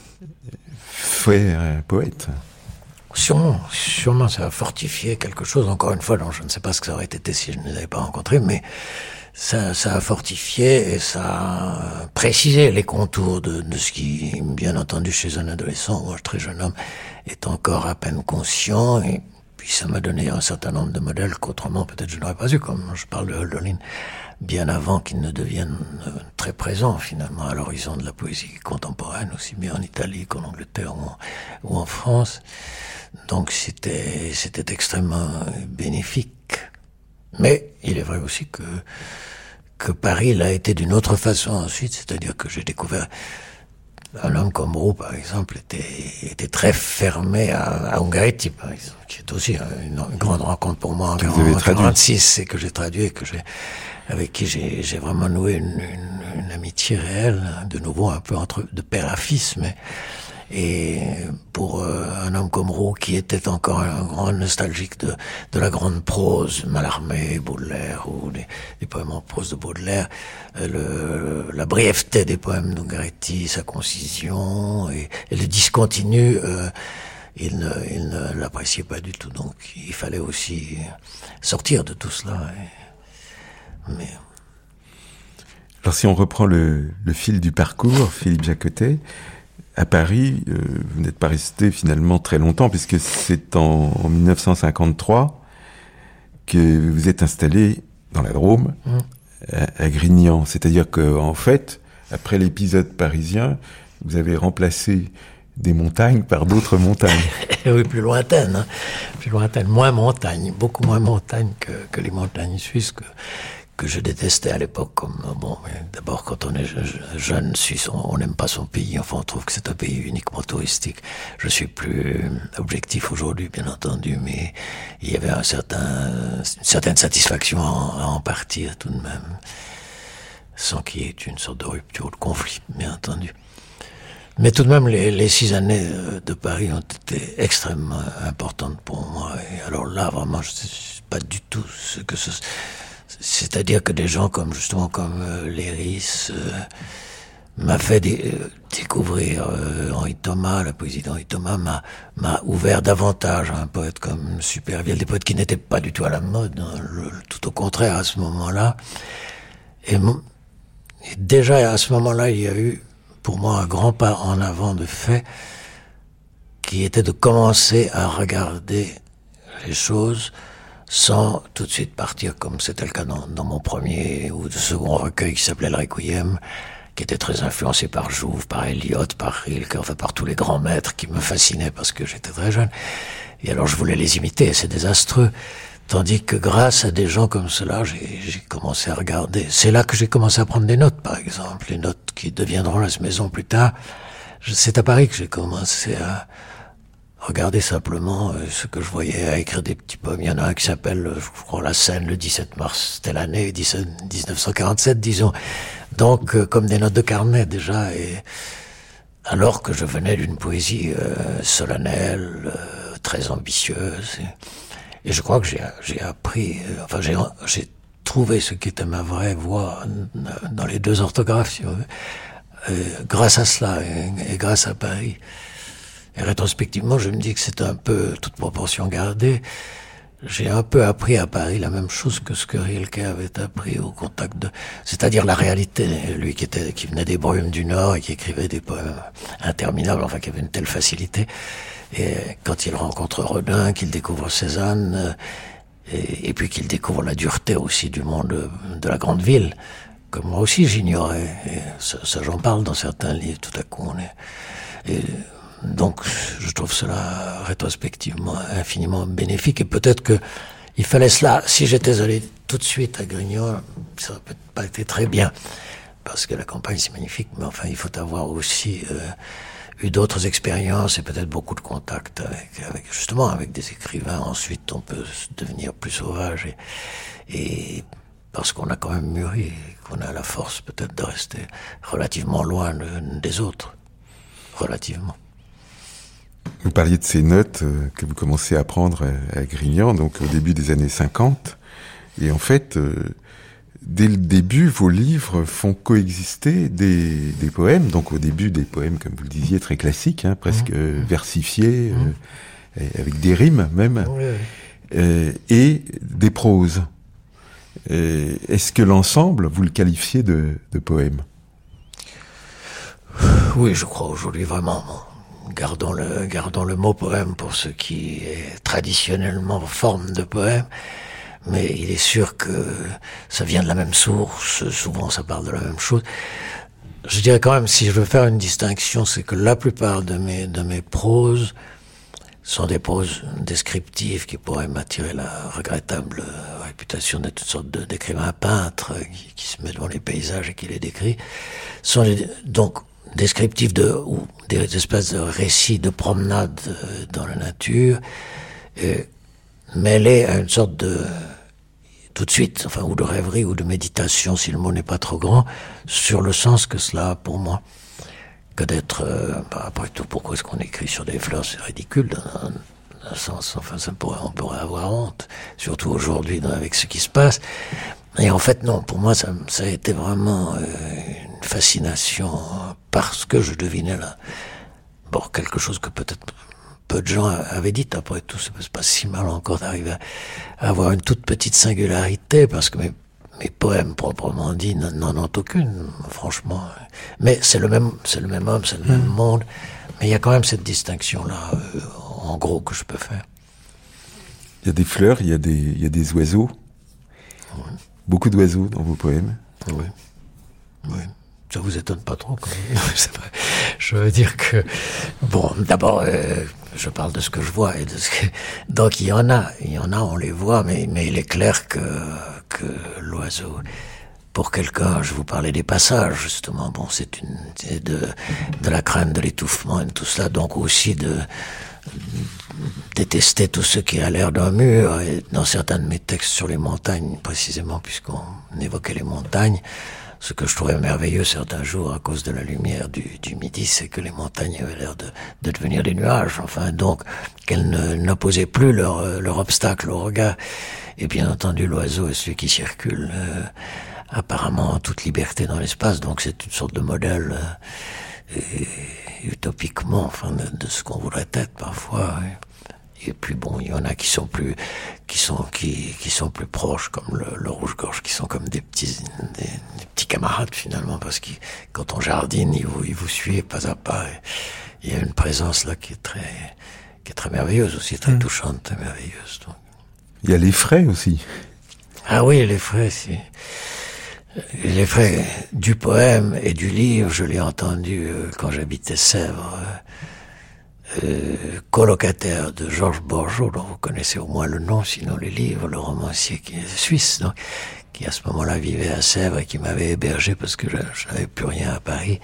Speaker 3: fait un poète. Sûrement, ça a fortifié quelque chose, encore une fois, dont je ne sais pas ce que ça aurait été si je ne les avais pas rencontrés, mais ça a fortifié et ça a précisé les contours de ce qui, bien entendu, chez un adolescent ou un très jeune homme, est encore à peine conscient. Et puis ça m'a donné un certain nombre de modèles qu'autrement peut-être je n'aurais pas eu, comme je parle de Hölderlin, bien avant qu'il ne devienne très présent finalement à l'horizon de la poésie contemporaine, aussi bien en Italie qu'en Angleterre ou en France. Donc c'était extrêmement bénéfique. Mais il est vrai aussi que Paris l'a été d'une autre façon ensuite, c'est-à-dire que j'ai découvert un homme comme Roux, par exemple, était très fermé à Ungaretti, par exemple, qui est aussi une grande rencontre pour moi en 1946, et que j'ai traduit, avec qui j'ai vraiment noué une amitié réelle, de nouveau un peu de père à fils, mais et pour un homme comme Roux, qui était encore un grand nostalgique de la grande prose, Mallarmé, Baudelaire, ou des poèmes en prose de Baudelaire, la brièveté des poèmes d'Ungaretti, sa concision, et le discontinu, il ne l'appréciait pas du tout. Donc il fallait aussi sortir de tout cela. Mais... Alors si on reprend le fil du parcours, Philippe Jacotet, à Paris, vous n'êtes pas resté finalement très longtemps, puisque c'est en 1953 que vous êtes installé dans la Drôme, à Grignan. C'est-à-dire qu'en fait, après l'épisode parisien, vous avez remplacé des montagnes par d'autres montagnes.
Speaker 4: Oui, plus lointaines, moins montagnes, beaucoup moins montagnes que les montagnes suisses que je détestais à l'époque. D'abord, quand on est jeune Suisse, on n'aime pas son pays. Enfin, on trouve que c'est un pays uniquement touristique. Je suis plus objectif aujourd'hui, bien entendu, mais il y avait une certaine satisfaction à en partir tout de même, sans qu'il y ait une sorte de rupture ou de conflit, bien entendu. Mais tout de même, les 6 années de Paris ont été extrêmement importantes pour moi. Et alors là, vraiment, je ne sais pas du tout ce que ce... C'est-à-dire que des gens comme Léris m'a fait découvrir Henri Thomas, la poésie d'Henri Thomas m'a ouvert davantage à un poète comme Supervielle, des poètes qui n'étaient pas du tout à la mode, hein, tout au contraire à ce moment-là. Et déjà à ce moment-là, il y a eu pour moi un grand pas en avant de fait, qui était de commencer à regarder les choses sans tout de suite partir, comme c'était le cas dans mon premier ou second recueil qui s'appelait le Requiem, qui était très influencé par Jouve, par Eliot, par Rilke, enfin par tous les grands maîtres qui me fascinaient parce que j'étais très jeune. Et alors je voulais les imiter, c'est désastreux. Tandis que grâce à des gens comme cela, j'ai commencé à regarder. C'est là que j'ai commencé à prendre des notes, par exemple, les notes qui deviendront la maison plus tard. C'est à Paris que j'ai commencé à regarder simplement ce que je voyais, à écrire des petits poèmes. Il y en a un qui s'appelle, je crois, La Seine, le 17 mars. C'était l'année 1947, disons. Donc, comme des notes de carnet, déjà. Et alors que je venais d'une poésie solennelle, très ambitieuse. Et je crois que j'ai appris, j'ai trouvé ce qui était ma vraie voix dans les deux orthographes, si on veut, grâce à cela et grâce à Paris. Et rétrospectivement, je me dis que c'est un peu, toute proportion gardée, j'ai un peu appris à Paris la même chose que ce que Rilke avait appris au contact de, c'est-à-dire la réalité, lui qui venait des brumes du Nord et qui écrivait des poèmes interminables, enfin qui avait une telle facilité. Et quand il rencontre Rodin, qu'il découvre Cézanne, et puis qu'il découvre la dureté aussi du monde de la grande ville, que moi aussi j'ignorais. Et ça j'en parle dans certains livres, tout à coup. Donc je trouve cela rétrospectivement infiniment bénéfique. Et peut-être que il fallait cela. Si j'étais allé tout de suite à Grignon, ça n'aurait peut-être pas été très bien. Parce que la campagne c'est magnifique, mais enfin il faut avoir aussi... eu d'autres expériences et peut-être beaucoup de contacts avec des écrivains. Ensuite, on peut devenir plus sauvage et parce qu'on a quand même mûri, qu'on a la force peut-être de rester relativement loin des autres. Relativement.
Speaker 3: Vous parliez de ces notes que vous commencez à prendre à Grignan, donc au début des années 50. Et en fait, dès le début, vos livres font coexister des poèmes, donc au début des poèmes, comme vous le disiez, très classiques, hein, presque versifiés, avec des rimes même, et des proses. Est-ce que l'ensemble, vous le qualifiez de poème ?
Speaker 4: Oui, je crois aujourd'hui vraiment. Gardons le mot poème pour ce qui est traditionnellement forme de poème. Mais il est sûr que ça vient de la même source, souvent ça parle de la même chose. Je dirais quand même, si je veux faire une distinction, c'est que la plupart de mes proses sont des proses descriptives qui pourraient m'attirer la regrettable réputation d'être une sorte d'écrivain peintre qui se met devant les paysages et qui les décrit. Sont donc descriptifs ou des espèces de récits de promenade dans la nature, mêlés à une sorte de tout de suite, enfin, ou de rêverie ou de méditation, si le mot n'est pas trop grand, sur le sens que cela a pour moi. Que d'être, après tout, pourquoi est-ce qu'on écrit sur des fleurs? C'est ridicule, dans un sens, enfin, on pourrait avoir honte, surtout aujourd'hui, avec ce qui se passe. Et en fait, non, pour moi, ça a été vraiment une fascination, parce que je devinais là, bon, quelque chose que peut-être peu de gens avaient dit, après tout, c'est pas si mal encore d'arriver à avoir une toute petite singularité, parce que mes poèmes, proprement dit, n'en ont aucune, franchement. Mais c'est le même homme, c'est le même monde. Mais il y a quand même cette distinction-là, en gros, que je peux faire.
Speaker 3: Il y a des fleurs, il y a des oiseaux. Oui. Beaucoup d'oiseaux dans vos poèmes.
Speaker 4: Oui. Oui. Ça vous étonne pas trop, quand même. C'est vrai. Je veux dire que, bon, d'abord, je parle de ce que je vois et de ce que, donc il y en a, on les voit, mais il est clair que l'oiseau, pour quelqu'un, je vous parlais des passages, justement, bon, c'est de la crainte de l'étouffement et de tout cela, donc aussi de détester tout ce qui a l'air d'un mur, et dans certains de mes textes sur les montagnes, précisément, puisqu'on évoquait les montagnes, ce que je trouvais merveilleux certains jours à cause de la lumière du midi, c'est que les montagnes avaient l'air de devenir des nuages, enfin, donc qu'elles n'opposaient plus leur obstacle au regard. Et bien entendu, l'oiseau est celui qui circule apparemment en toute liberté dans l'espace, donc c'est une sorte de modèle utopiquement, enfin, de ce qu'on voudrait être parfois. Et puis bon, il y en a qui sont plus proches, comme le rouge-gorge, qui sont comme des petits camarades finalement, parce que quand on jardine, ils vous suivent pas à pas. Il y a une présence là qui est très merveilleuse aussi, très touchante, très merveilleuse. Donc.
Speaker 3: Il y a les frais aussi.
Speaker 4: Ah oui, les frais, c'est... L'effet du poème et du livre, je l'ai entendu quand j'habitais Sèvres, colocataire de Georges Borgeaud, dont vous connaissez au moins le nom, sinon les livres, le romancier qui est suisse, donc, qui à ce moment-là vivait à Sèvres et qui m'avait hébergé parce que je n'avais plus rien à Paris.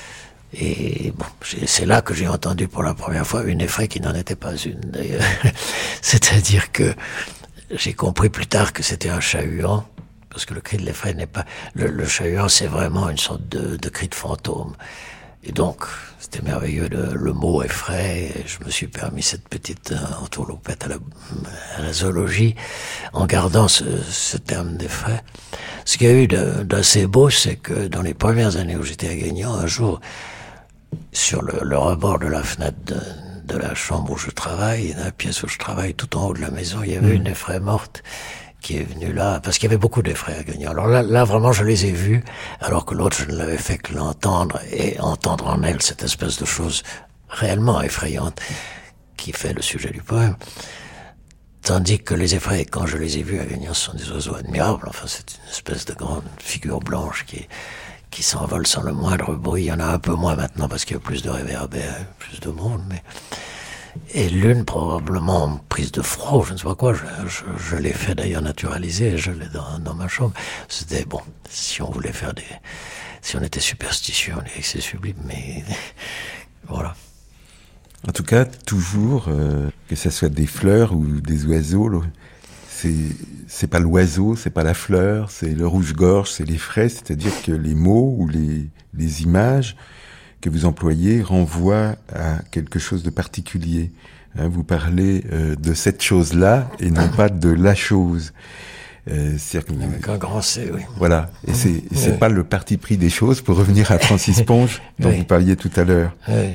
Speaker 4: Et bon, c'est là que j'ai entendu pour la première fois une effraie qui n'en était pas une, d'ailleurs. C'est-à-dire que j'ai compris plus tard que c'était un chat-huant, parce que le cri de l'effraie n'est pas... Le chat-huant, c'est vraiment une sorte de cri de fantôme. Et donc, c'était merveilleux, le mot effraie. Je me suis permis cette petite entourloupette à la zoologie, en gardant ce terme d'effraie. Ce qu'il y a eu d'assez beau, c'est que dans les premières années où j'étais à Guignan, un jour, sur le rebord de la fenêtre de la chambre où je travaille, dans la pièce où je travaille, tout en haut de la maison, il y avait une effraie morte qui est venue là, parce qu'il y avait beaucoup d'effraie à Guignan. Alors là, vraiment, je les ai vus, alors que l'autre, je ne l'avais fait que l'entendre, et entendre en elle cette espèce de chose réellement effrayante qui fait le sujet du poème. Tandis que les effraies, quand je les ai vus à Guignan, ce sont des oiseaux admirables. Enfin, c'est une espèce de grande figure blanche qui s'envole sans le moindre bruit. Il y en a un peu moins maintenant parce qu'il y a plus de réverbères, plus de monde, mais... Et l'une, probablement prise de froid, je ne sais pas quoi, je l'ai fait d'ailleurs naturaliser, je l'ai dans ma chambre. C'était, bon, si on voulait faire si on était superstitieux, on dirait que c'est sublime, mais voilà.
Speaker 3: En tout cas, toujours, que ce soit des fleurs ou des oiseaux, c'est pas l'oiseau, c'est pas la fleur, c'est le rouge-gorge, c'est l'effraie, c'est-à-dire que les mots ou les images que vous employez renvoient à quelque chose de particulier. Vous parlez de cette chose-là et non pas de la chose.
Speaker 4: Avec un grand C, oui.
Speaker 3: Voilà. Et c'est pas le parti pris des choses, pour revenir à Francis Ponge, dont vous parliez tout à l'heure.
Speaker 4: Oui.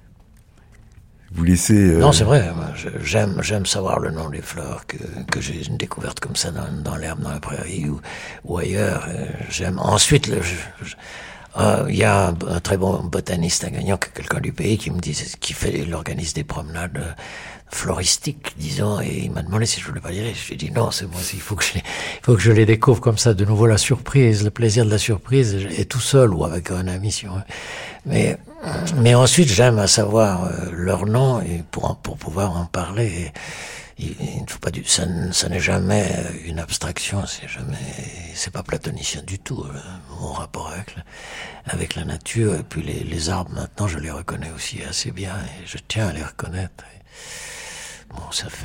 Speaker 3: Vous laissez...
Speaker 4: Non, c'est vrai. J'aime savoir le nom des fleurs que j'ai découvertes comme ça dans l'herbe, dans la prairie ou ailleurs. J'aime. Ensuite, il y a un très bon botaniste à Guignan, quelqu'un du pays, qui me dit, il organise des promenades floristiques, disons, et il m'a demandé si je voulais pas y aller. Je lui ai dit non, c'est moi, il faut que je les découvre comme ça, de nouveau la surprise, le plaisir de la surprise, et tout seul ou avec un ami, si on veut. Mais ensuite, j'aime à savoir leur nom et pour pouvoir en parler. Il ne faut pas ça n'est jamais une abstraction, c'est pas platonicien du tout, mon rapport avec la nature. Et puis les arbres, maintenant, je les reconnais aussi assez bien et je tiens à les reconnaître. Et bon,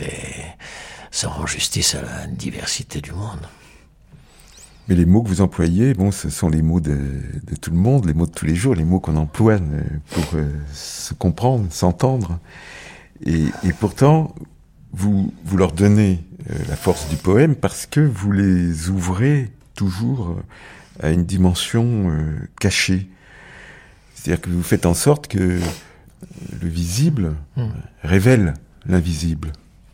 Speaker 4: ça rend justice à la diversité du monde.
Speaker 3: Mais les mots que vous employez, bon, ce sont les mots de tout le monde, les mots de tous les jours, les mots qu'on emploie pour se comprendre, s'entendre. Et pourtant, vous leur donnez la force du poème parce que vous les ouvrez toujours à une dimension cachée. C'est-à-dire que vous faites en sorte que le visible révèle l'invisible.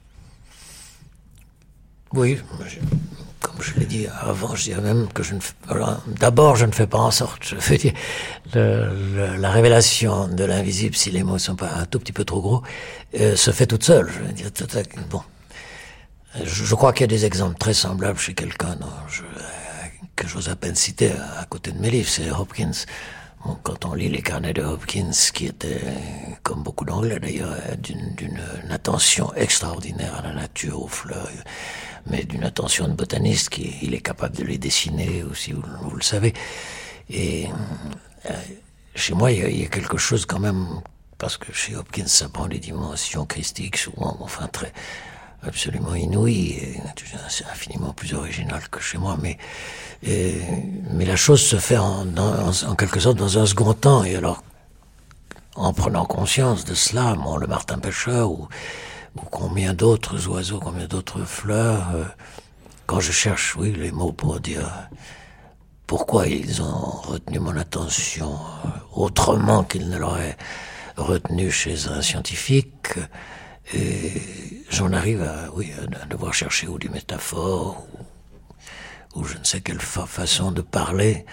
Speaker 4: Oui, comme je l'ai dit avant, je dirais même que d'abord, je ne fais pas en sorte. Je veux dire, la révélation de l'invisible, si les mots ne sont pas un tout petit peu trop gros, se fait toute seule. Je veux dire, bon. Je crois qu'il y a des exemples très semblables chez quelqu'un que j'ose à peine citer à côté de mes livres, c'est Hopkins. Bon, quand on lit les carnets de Hopkins, qui étaient, comme beaucoup d'anglais d'ailleurs, d'une attention extraordinaire à la nature, aux fleurs, mais d'une attention de botaniste, il est capable de les dessiner aussi, vous le savez. Et chez moi, il y a quelque chose quand même, parce que chez Hopkins, ça prend des dimensions christiques, souvent, enfin, absolument inouïes, c'est infiniment plus original que chez moi, mais la chose se fait en quelque sorte dans un second temps, et alors, en prenant conscience de cela, le martin pêcheur, ou combien d'autres oiseaux, combien d'autres fleurs, quand je cherche, les mots pour dire pourquoi ils ont retenu mon attention autrement qu'ils ne l'auraient retenu chez un scientifique, et j'en arrive à devoir chercher ou des métaphores, ou je ne sais quelle façon de parler,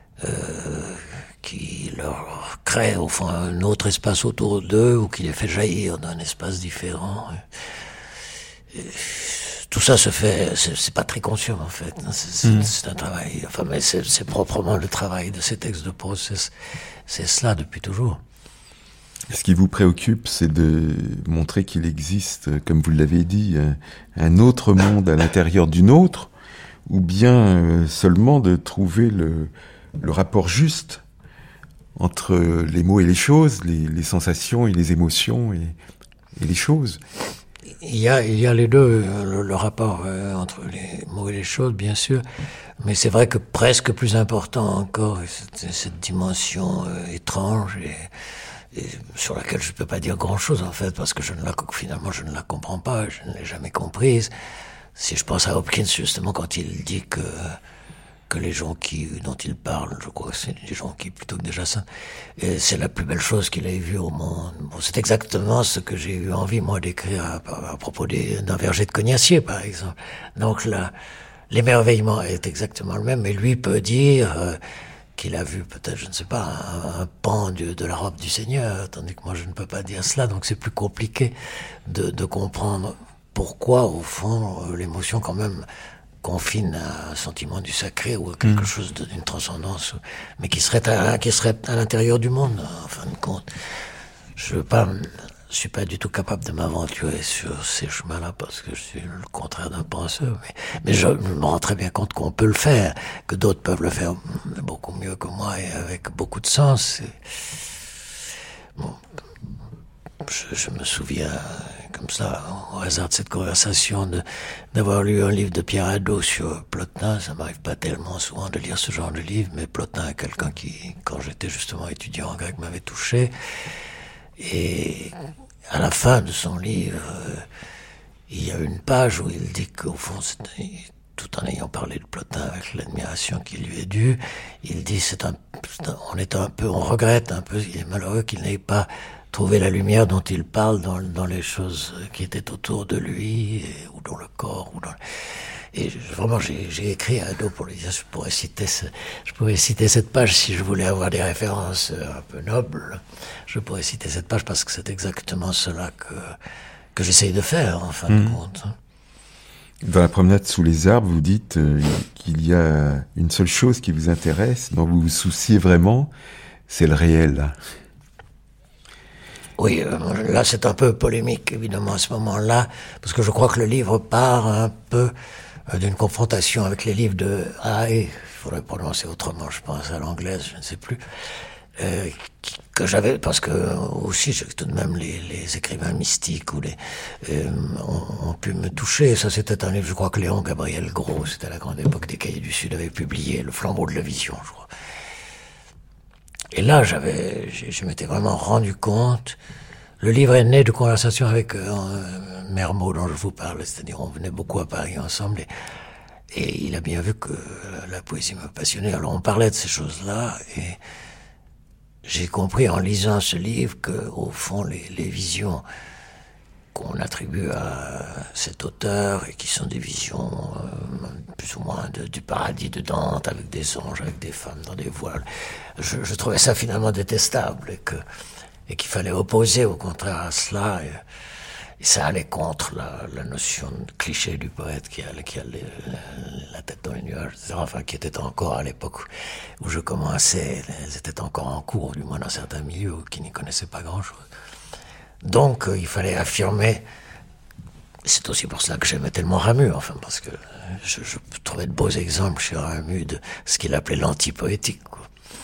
Speaker 4: qui leur crée au fond un autre espace autour d'eux ou qui les fait jaillir d'un espace différent. Et tout ça se fait, c'est pas très conscient en fait. C'est un travail, enfin, mais c'est proprement le travail de ces textes de prose, c'est cela depuis toujours.
Speaker 3: Ce qui vous préoccupe, c'est de montrer qu'il existe, comme vous l'avez dit, un autre monde à l'intérieur d'une autre, ou bien seulement de trouver le rapport juste entre les mots et les choses, les sensations et les émotions et les choses.
Speaker 4: Il y a les deux, le rapport entre les mots et les choses, bien sûr, mais c'est vrai que presque plus important encore, cette dimension étrange et sur laquelle je ne peux pas dire grand-chose en fait, parce que finalement je ne la comprends pas, je ne l'ai jamais comprise. Si je pense à Hopkins justement quand il dit que les gens dont il parle, je crois que c'est des gens qui plutôt que des Jacinthes, et c'est la plus belle chose qu'il ait vue au monde. Bon, c'est exactement ce que j'ai eu envie moi d'écrire à propos d'un verger de Cognacier par exemple. Donc l'émerveillement est exactement le même, mais lui peut dire qu'il a vu peut-être, je ne sais pas, un pan de la robe du Seigneur, tandis que moi je ne peux pas dire cela, donc c'est plus compliqué de comprendre pourquoi, au fond, l'émotion quand même confine à un sentiment du sacré ou à quelque chose d'une transcendance, mais qui serait à l'intérieur du monde, en fin de compte. Je suis pas du tout capable de m'aventurer sur ces chemins-là parce que je suis le contraire d'un penseur, mais je me rends très bien compte qu'on peut le faire, que d'autres peuvent le faire beaucoup mieux que moi et avec beaucoup de sens. Bon, je me souviens, comme ça, au hasard de cette conversation, d'avoir lu un livre de Pierre Hadot sur Plotin. Ça m'arrive pas tellement souvent de lire ce genre de livre, mais Plotin est quelqu'un qui, quand j'étais justement étudiant en grec, m'avait touché. Et à la fin de son livre, il y a une page où il dit qu'au fond, tout en ayant parlé de Plotin avec l'admiration qui lui est due, il dit on regrette un peu, il est malheureux qu'il n'ait pas trouvé la lumière dont il parle dans les choses qui étaient autour de lui, ou dans le corps, et vraiment, j'ai écrit à Hadot pour lui dire, je pourrais citer cette page si je voulais avoir des références un peu nobles. Je pourrais citer cette page parce que c'est exactement cela que j'essaye de faire, en fin de compte.
Speaker 3: Dans la promenade sous les arbres, vous dites qu'il y a une seule chose qui vous intéresse, dont vous vous souciez vraiment, c'est le réel.
Speaker 4: Oui, là c'est un peu polémique, évidemment, à ce moment-là, parce que je crois que le livre part un peu d'une confrontation avec les livres de Haï, il faudrait prononcer autrement, je pense, à l'anglaise, je ne sais plus, que j'avais, parce que aussi tout de même les écrivains mystiques ont pu me toucher. Ça c'était un livre, je crois que Léon Gabriel Gros, c'était à la grande époque des Cahiers du Sud, avait publié Le Flambeau de la Vision, je crois. Et là je m'étais vraiment rendu compte. Le livre est né de conversations avec Mermot dont je vous parle, c'est-à-dire on venait beaucoup à Paris ensemble et il a bien vu que la poésie me passionnait. Alors on parlait de ces choses-là et j'ai compris en lisant ce livre que au fond les visions qu'on attribue à cet auteur et qui sont des visions plus ou moins du paradis de Dante avec des anges, avec des femmes dans des voiles, je trouvais ça finalement détestable et qu'il fallait opposer au contraire à cela et ça allait contre la notion de cliché du poète qui a la tête dans les nuages, etc. Enfin, qui était encore à l'époque où je commençais, elles étaient encore en cours, du moins dans certains milieux qui n'y connaissaient pas grand-chose. Donc, il fallait affirmer. C'est aussi pour cela que j'aimais tellement Ramu, enfin, parce que je trouvais de beaux exemples chez Ramu de ce qu'il appelait l'antipoétique, quoi.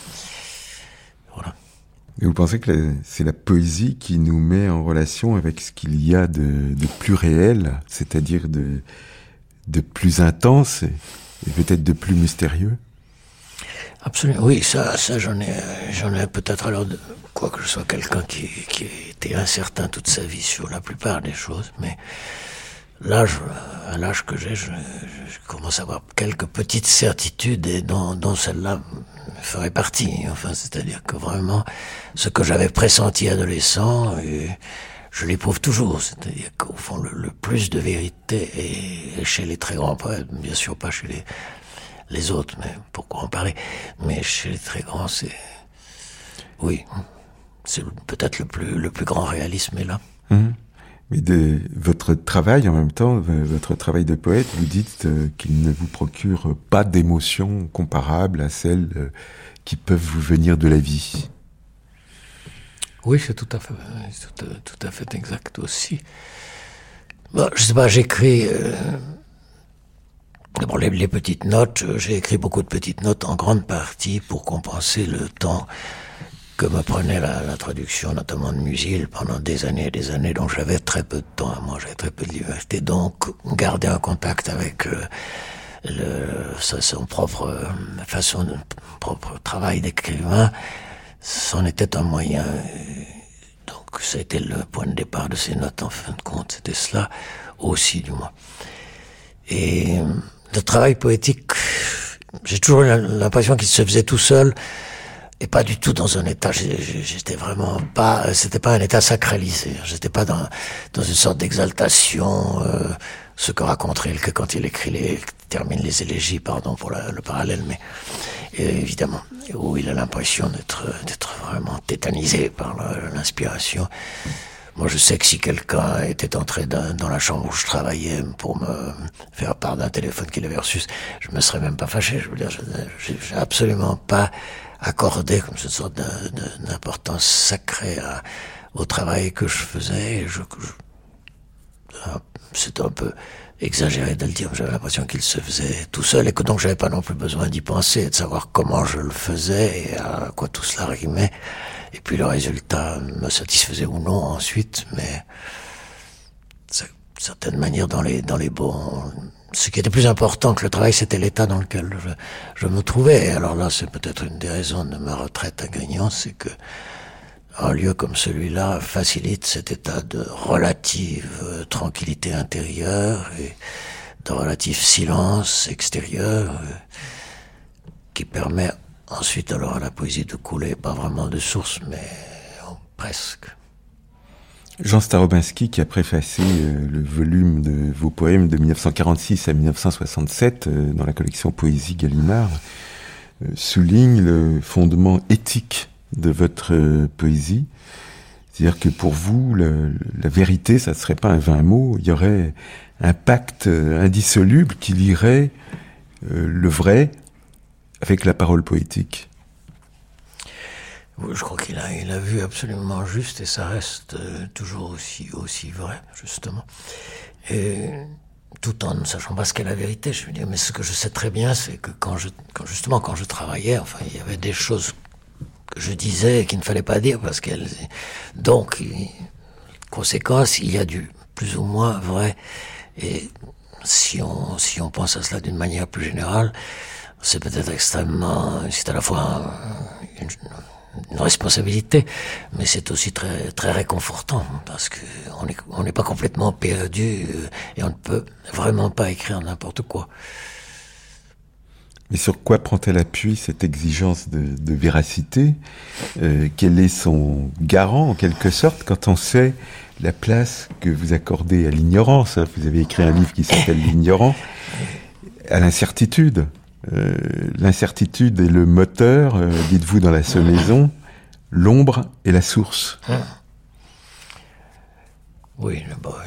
Speaker 4: Voilà.
Speaker 3: Et vous pensez que c'est la poésie qui nous met en relation avec ce qu'il y a de plus réel, c'est-à-dire de plus intense et peut-être de plus mystérieux?
Speaker 4: Absolument, oui, ça j'en ai peut-être alors, quoique je sois quelqu'un qui était incertain toute sa vie sur la plupart des choses, mais là, à l'âge que j'ai, je commence à avoir quelques petites certitudes et dont celle-là ferait partie. Enfin, c'est-à-dire que vraiment, ce que j'avais pressenti adolescent, je l'éprouve toujours. C'est-à-dire qu'au fond, le plus de vérité est chez les très grands poètes, bien sûr pas chez les autres, mais pourquoi en parler? Mais chez les très grands, c'est peut-être le plus grand réalisme est là.
Speaker 3: Mais de votre travail, en même temps, votre travail de poète, vous dites qu'il ne vous procure pas d'émotions comparables à celles qui peuvent vous venir de la vie.
Speaker 4: Oui, c'est tout à fait exact aussi. Bon, je sais pas, j'écris... D'abord, les petites notes, j'ai écrit beaucoup de petites notes en grande partie pour compenser le temps que me prenait la traduction, notamment de Musil, pendant des années et des années, donc j'avais très peu de temps à moi, j'avais très peu de liberté, donc garder un contact avec son propre façon, propre travail d'écrivain, c'en était un moyen. Donc ça a été le point de départ de ces notes, en fin de compte, c'était cela aussi, du moins. Et le travail poétique, j'ai toujours eu l'impression qu'il se faisait tout seul, et pas du tout dans un état, j'étais vraiment pas, c'était pas un état sacralisé, j'étais pas dans une sorte d'exaltation, ce que raconte Rilke quand il termine les élégies, pardon pour le parallèle, mais évidemment, où il a l'impression d'être vraiment tétanisé par l'inspiration. Moi, je sais que si quelqu'un était entré dans la chambre où je travaillais pour me faire part d'un téléphone qu'il avait reçu, je me serais même pas fâché. Je veux dire, j'ai absolument pas accordé comme cette sorte d'importance sacrée au travail que je faisais. C'est un peu exagéré de le dire, j'avais l'impression qu'il se faisait tout seul et que donc j'avais pas non plus besoin d'y penser et de savoir comment je le faisais et à quoi tout cela rimait. Et puis le résultat me satisfaisait ou non ensuite, mais d'une certaine manière dans les bons... Ce qui était plus important que le travail, c'était l'état dans lequel je me trouvais. Et alors là, c'est peut-être une des raisons de ma retraite à Grignan, c'est que un lieu comme celui-là facilite cet état de relative tranquillité intérieure et de relatif silence extérieur qui permet ensuite alors à la poésie de couler, pas vraiment de source, mais presque.
Speaker 3: Jean Starobinski, qui a préfacé le volume de vos poèmes de 1946 à 1967 dans la collection Poésie Gallimard, souligne le fondement éthique de votre poésie. C'est-à-dire que pour vous, la vérité, ça ne serait pas un vain mot, il y aurait un pacte indissoluble qui lierait le vrai avec la parole poétique.
Speaker 4: Oui, je crois qu'il a vu absolument juste et ça reste toujours aussi vrai, justement. Et tout en ne sachant pas ce qu'est la vérité, je veux dire, mais ce que je sais très bien, c'est que quand je travaillais, enfin, il y avait des choses que je disais et qu'il ne fallait pas dire parce qu'elles... Donc, conséquence, il y a du plus ou moins vrai. Et si on pense à cela d'une manière plus générale, c'est peut-être c'est à la fois une responsabilité, mais c'est aussi très, très réconfortant parce que on n'est pas complètement perdu et on ne peut vraiment pas écrire n'importe quoi.
Speaker 3: Mais sur quoi prend-elle appui cette exigence de véracité? Quel est son garant en quelque sorte quand on sait la place que vous accordez à l'ignorance? Vous avez écrit un livre qui s'appelle L'ignorant, à l'incertitude. L'incertitude est le moteur, dites-vous dans La Semaison, l'ombre est la source.
Speaker 4: Oui,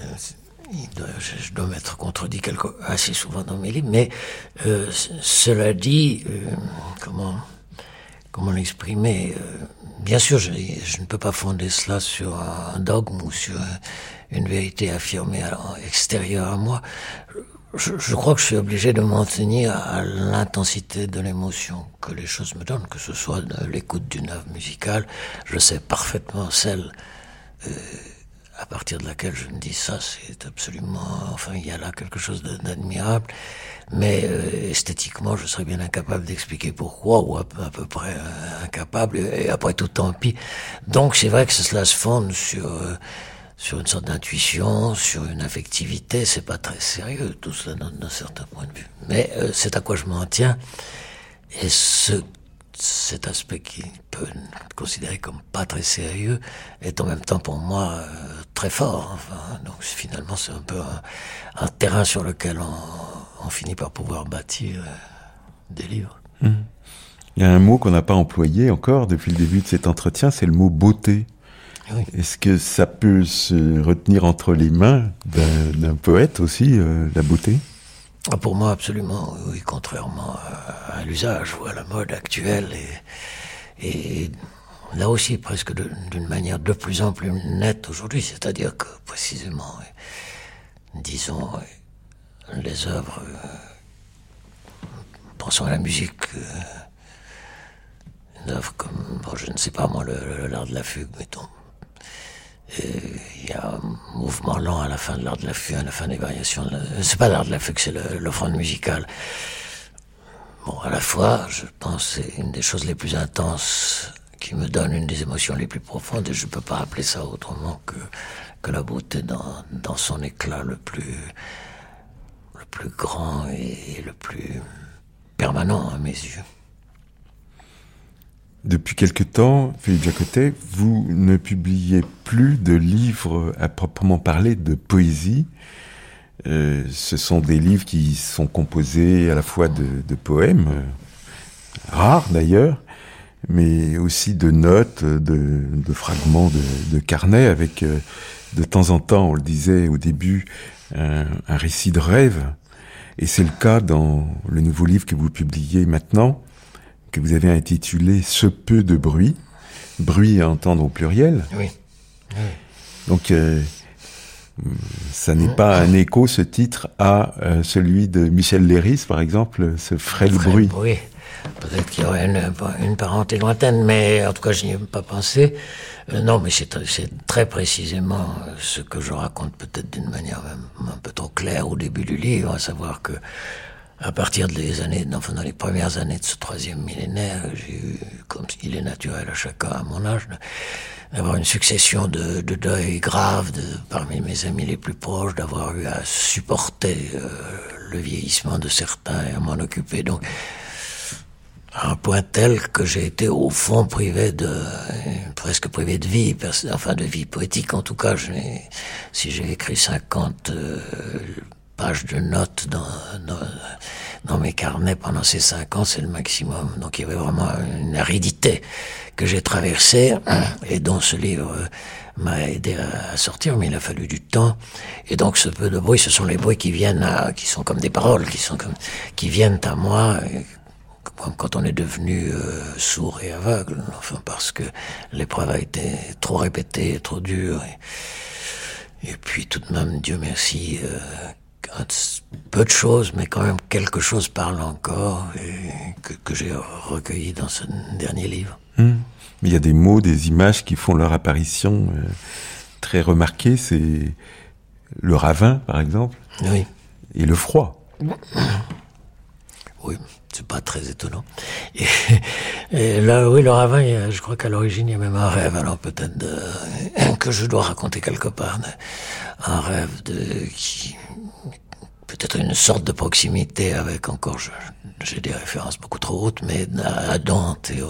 Speaker 4: je dois m'être contredit assez souvent dans mes livres, mais cela dit, comment l'exprimer? Bien sûr, je ne peux pas fonder cela sur un dogme ou sur une vérité affirmée extérieure à moi. Je crois que je suis obligé de m'en tenir à l'intensité de l'émotion que les choses me donnent, que ce soit l'écoute d'une œuvre musicale. Je sais parfaitement celle à partir de laquelle je me dis ça, c'est absolument... Enfin, il y a là quelque chose d'admirable, mais esthétiquement, je serais bien incapable d'expliquer pourquoi, ou à peu près incapable, et après tout, tant pis. Donc, c'est vrai que cela se fonde sur une sorte d'intuition, sur une affectivité, c'est pas très sérieux, tout cela d'un certain point de vue. Mais c'est à quoi je m'en tiens, et cet aspect qui peut être considéré comme pas très sérieux est en même temps pour moi très fort. Enfin, donc finalement c'est un peu un terrain sur lequel on finit par pouvoir bâtir des livres.
Speaker 3: Il y a un mot qu'on n'a pas employé encore depuis le début de cet entretien, c'est le mot beauté.
Speaker 4: Oui.
Speaker 3: Est-ce que ça peut se retenir entre les mains d'un poète aussi, la beauté ?
Speaker 4: Pour moi, absolument, oui, contrairement à l'usage ou à la mode actuelle. Et là aussi, presque d'une manière de plus en plus nette aujourd'hui, c'est-à-dire que, précisément, disons, les œuvres, pensons à la musique, une œuvre comme, bon, je ne sais pas moi, l'art de la fugue, mettons. Il y a un mouvement lent à la fin de l'art de la fugue, à la fin des variations. C'est pas l'art de la fugue, c'est l'offrande musicale. Bon, à la fois, je pense, c'est une des choses les plus intenses qui me donne une des émotions les plus profondes, et je peux pas appeler ça autrement que la beauté dans son éclat le plus grand et le plus permanent à mes yeux.
Speaker 3: Depuis quelque temps, Philippe Jacotet, vous ne publiez plus de livres à proprement parler de poésie. Ce sont des livres qui sont composés à la fois de poèmes, rares d'ailleurs, mais aussi de notes, de fragments de carnets avec, de temps en temps, on le disait au début, un récit de rêve. Et c'est le cas dans le nouveau livre que vous publiez maintenant, que vous avez intitulé « Ce peu de bruit », bruit à entendre au pluriel.
Speaker 4: Oui.
Speaker 3: Donc, ça n'est pas un écho, ce titre, à celui de Michel Léris, par exemple, ce frêle bruit.
Speaker 4: Oui, peut-être qu'il y aurait une parenté lointaine, mais en tout cas, je n'y ai pas pensé. Non, mais c'est très précisément ce que je raconte, peut-être d'une manière même un peu trop claire au début du livre, à savoir que à partir dans les premières années de ce 3e millénaire, j'ai eu, comme il est naturel à chacun à mon âge, d'avoir une succession de deuils graves parmi mes amis les plus proches, d'avoir eu à supporter le vieillissement de certains et à m'en occuper. Donc, à un point tel que j'ai été au fond presque privé de vie, enfin de vie poétique en tout cas. Si j'ai écrit 50 pages de notes dans mes carnets pendant ces 5 ans, c'est le maximum. Donc il y avait vraiment une aridité que j'ai traversée et dont ce livre m'a aidé à sortir, mais il a fallu du temps. Et donc ce peu de bruit, ce sont les bruits qui sont comme des paroles, qui viennent à moi, comme quand on est devenu sourd et aveugle, enfin parce que l'épreuve a été trop répétée, trop dure. Et puis tout de même, Dieu merci, peu de choses, mais quand même quelque chose parle encore, et que j'ai recueilli dans ce dernier livre.
Speaker 3: Mais il y a des mots, des images qui font leur apparition très remarquées. C'est le ravin, par exemple,
Speaker 4: oui,
Speaker 3: et le froid.
Speaker 4: Oui, c'est pas très étonnant. Et là, oui, le ravin, je crois qu'à l'origine, il y a même un rêve, alors peut-être que je dois raconter quelque part, un rêve peut-être une sorte de proximité avec, encore, j'ai des références beaucoup trop hautes, mais à Dante et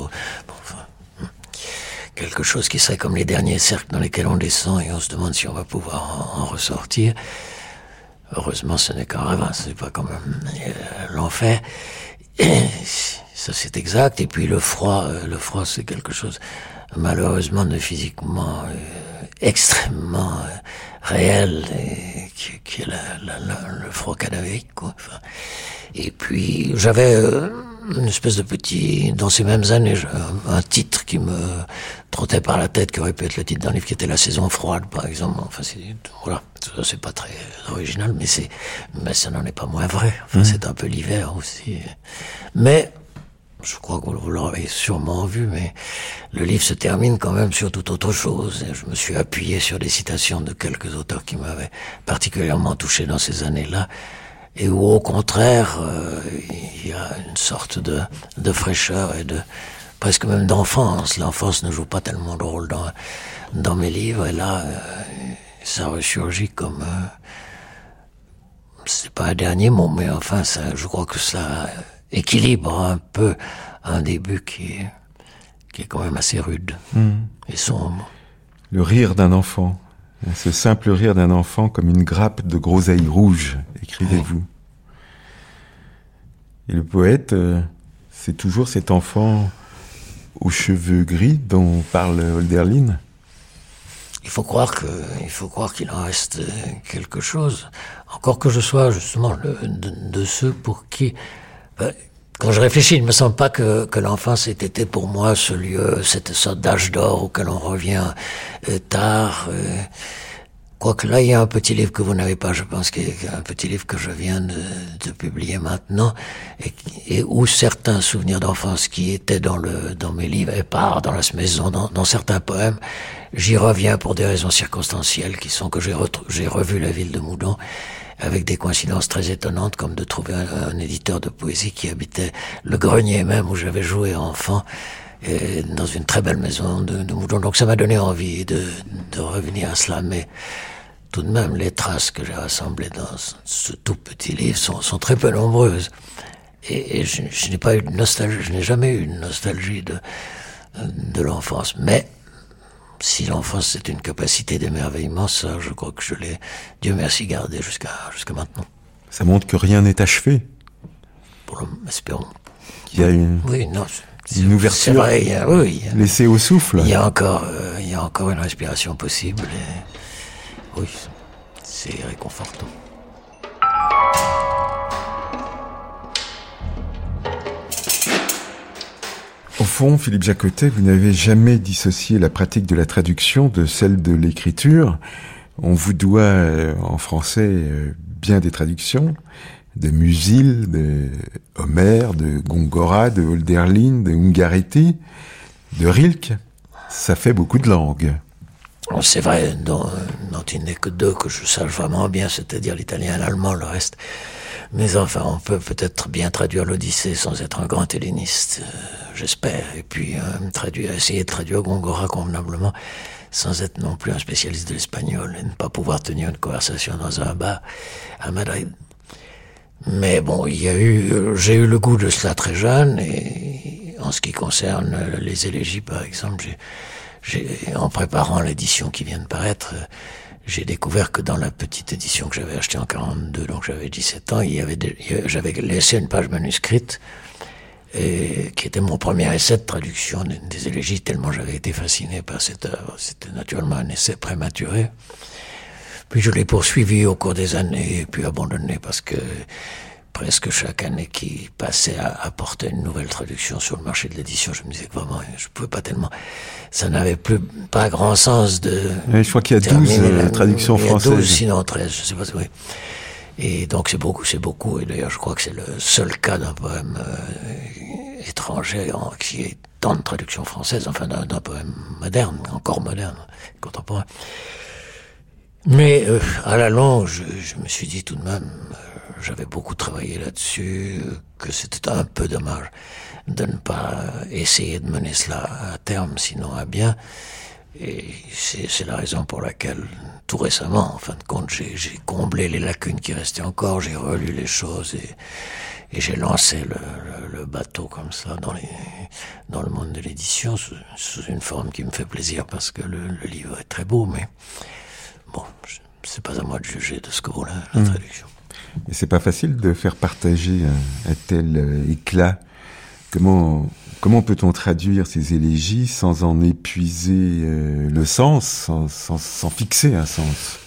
Speaker 4: quelque chose qui serait comme les derniers cercles dans lesquels on descend et on se demande si on va pouvoir en ressortir. Heureusement, ce n'est qu'un ravin, c'est pas comme l'enfer. Ça, c'est exact. Et puis le froid, c'est quelque chose, malheureusement, de physiquement extrêmement réel, et qui est le froid cadavérique, quoi. Enfin, et puis j'avais une espèce de petit, dans ces mêmes années, un titre qui me trottait par la tête, qui aurait pu être le titre d'un livre qui était La saison froide, par exemple. Enfin, voilà, ça, c'est pas très original, mais ça n'en est pas moins vrai. Enfin, c'est un peu l'hiver aussi. Mais je crois que vous l'aurez sûrement vu, mais le livre se termine quand même sur toute autre chose. Et je me suis appuyé sur des citations de quelques auteurs qui m'avaient particulièrement touché dans ces années-là, et où au contraire, il y a une sorte de fraîcheur et presque même d'enfance. L'enfance ne joue pas tellement de rôle dans mes livres, et là, ça ressurgit comme... c'est pas un dernier mot, mais enfin, je crois que ça équilibre un peu un début qui est quand même assez rude et sombre.
Speaker 3: Le rire d'un enfant, ce simple rire d'un enfant comme une grappe de groseilles rouges, écrivez-vous. Et le poète, c'est toujours cet enfant aux cheveux gris dont parle Hölderlin.
Speaker 4: il faut croire qu'il en reste quelque chose. Encore que je sois justement de ceux pour qui, quand je réfléchis, il ne me semble pas que l'enfance ait été pour moi ce lieu, cette sorte d'âge d'or auquel on revient tard. Quoique là, il y a un petit livre que vous n'avez pas, je pense qu'il y a un petit livre que je viens de publier maintenant, et où certains souvenirs d'enfance qui étaient dans mes livres épars, dans la maison, dans certains poèmes, j'y reviens pour des raisons circonstancielles qui sont que j'ai revu la ville de Moudon, avec des coïncidences très étonnantes, comme de trouver un éditeur de poésie qui habitait le grenier même où j'avais joué enfant, et dans une très belle maison de Moudon. Donc ça m'a donné envie de revenir à cela, mais tout de même, les traces que j'ai rassemblées dans ce tout petit livre sont très peu nombreuses. Et je n'ai pas eu de nostalgie, je n'ai jamais eu de nostalgie de l'enfance. Mais si l'enfance c'est une capacité d'émerveillement, ça, je crois que je l'ai, Dieu merci, gardé jusqu'à maintenant.
Speaker 3: Ça montre que rien n'est achevé.
Speaker 4: Espérons.
Speaker 3: Qu'il y a une ouverture,
Speaker 4: c'est vrai,
Speaker 3: laissée au souffle.
Speaker 4: Il y a encore une respiration possible. Et, oui, c'est réconfortant.
Speaker 3: Au fond, Philippe Jacotet, vous n'avez jamais dissocié la pratique de la traduction de celle de l'écriture. On vous doit, en français, bien des traductions, de Musil, de Homère, de Góngora, de Hölderlin, de Ungaretti, de Rilke. Ça fait beaucoup de langues.
Speaker 4: C'est vrai, dont il n'est que deux que je sache vraiment bien, c'est-à-dire l'italien et l'allemand, le reste. Mais enfin, on peut peut-être bien traduire l'Odyssée sans être un grand helléniste, j'espère. Et puis essayer de traduire Góngora convenablement, sans être non plus un spécialiste de l'espagnol et ne pas pouvoir tenir une conversation dans un bar à Madrid. Mais bon, j'ai eu le goût de cela très jeune, et en ce qui concerne les élégies, par exemple, en préparant l'édition qui vient de paraître, j'ai découvert que dans la petite édition que j'avais achetée en 42, donc j'avais 17 ans, j'avais laissé une page manuscrite, qui était mon premier essai de traduction des élégies, tellement j'avais été fasciné par cette œuvre. C'était naturellement un essai prématuré. Puis je l'ai poursuivi au cours des années, et puis abandonné parce que presque chaque année qui passait apportait une nouvelle traduction sur le marché de l'édition. Je me disais que vraiment, je pouvais pas tellement, ça n'avait pas grand sens de...
Speaker 3: Oui, je crois qu'il y a 12 traductions françaises.
Speaker 4: 12, sinon 13, je sais pas, oui. Et donc c'est beaucoup, et d'ailleurs je crois que c'est le seul cas d'un poème étranger qui ait tant de traductions françaises, enfin d'un poème moderne, encore moderne, contemporain. Mais à la longue, je me suis dit tout de même, j'avais beaucoup travaillé là-dessus, que c'était un peu dommage de ne pas essayer de mener cela à terme, sinon à bien. Et c'est la raison pour laquelle, tout récemment, en fin de compte, j'ai comblé les lacunes qui restaient encore, j'ai relu les choses et j'ai lancé le bateau comme ça dans le monde de l'édition sous une forme qui me fait plaisir parce que le livre est très beau, mais bon, c'est pas à moi de juger de ce que vaut la traduction.
Speaker 3: Et c'est pas facile de faire partager un tel éclat. Comment peut-on traduire ces élégies sans en épuiser le sens, sans fixer un sens?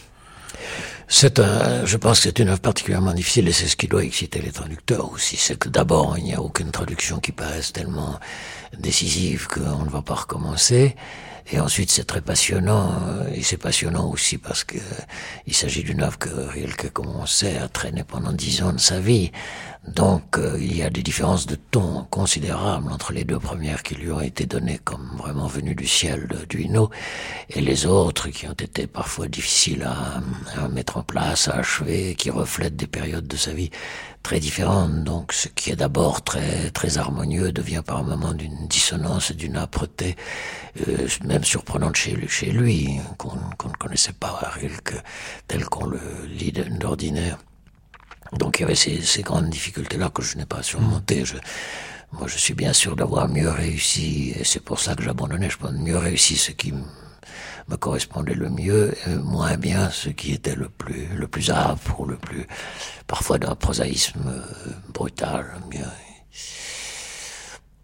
Speaker 4: Je pense que c'est une œuvre particulièrement difficile, et c'est ce qui doit exciter les traducteurs aussi. C'est que d'abord, il n'y a aucune traduction qui paraisse tellement décisive qu'on ne va pas recommencer. Et ensuite, c'est très passionnant, et c'est passionnant aussi parce que il s'agit d'une œuvre que Rilke, comme on sait, a traîné pendant 10 ans de sa vie. Donc, il y a des différences de ton considérables entre les deux premières qui lui ont été données comme vraiment venues du ciel du Hainaut, et les autres qui ont été parfois difficiles à mettre en place, à achever, qui reflètent des périodes de sa vie très différentes. Donc, ce qui est d'abord très, très harmonieux devient par moments d'une dissonance et d'une âpreté, même surprenante chez lui, qu'on ne connaissait pas à Rilke, tel qu'on le lit d'ordinaire. Donc il y avait ces grandes difficultés-là que je n'ai pas surmontées. Moi, je suis bien sûr d'avoir mieux réussi, et c'est pour ça que j'abandonnais. Je pense mieux réussi ce qui me correspondait le mieux, et moins bien ce qui était le plus âpre, ou le plus, parfois d'un prosaïsme brutal.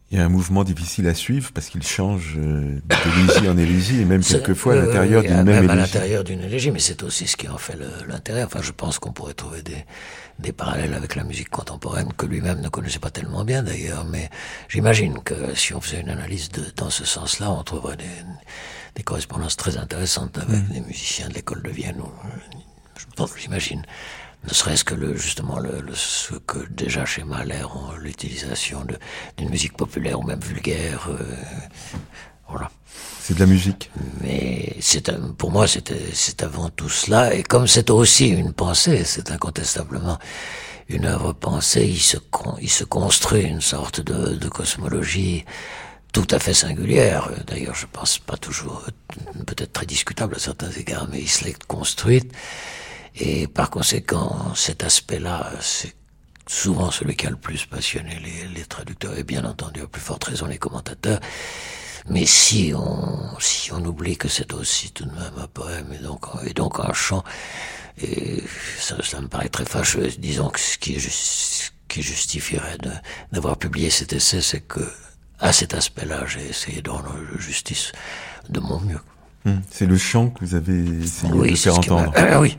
Speaker 3: Il y a un mouvement difficile à suivre parce qu'il change d'élégie en élégie et même quelquefois à l'intérieur d'une même élégie.
Speaker 4: À l'intérieur d'une élégie, mais c'est aussi ce qui en fait l'intérêt. Enfin, je pense qu'on pourrait trouver des parallèles avec la musique contemporaine que lui-même ne connaissait pas tellement bien d'ailleurs. Mais j'imagine que si on faisait une analyse dans ce sens-là, on trouverait des correspondances très intéressantes avec des musiciens de l'école de Vienne. J'imagine. Ne serait-ce que ce que déjà chez Mahler, l'utilisation d'une musique populaire ou même vulgaire, voilà.
Speaker 3: C'est de la musique.
Speaker 4: Mais pour moi, c'est avant tout cela. Et comme c'est aussi une pensée, c'est incontestablement une œuvre pensée, il se construit une sorte de cosmologie tout à fait singulière. D'ailleurs, je pense pas toujours, peut-être très discutable à certains égards, mais il se l'est construite. Et par conséquent, cet aspect-là, c'est souvent celui qui a le plus passionné les traducteurs et bien entendu à plus forte raison les commentateurs. Mais si on oublie que c'est aussi tout de même un poème et donc un chant, et ça me paraît très fâcheux. Disons que ce qui justifierait d'avoir publié cet essai, c'est que à cet aspect-là, j'ai essayé de rendre justice de mon mieux.
Speaker 3: C'est le chant que vous avez essayé de faire entendre.
Speaker 4: Oui,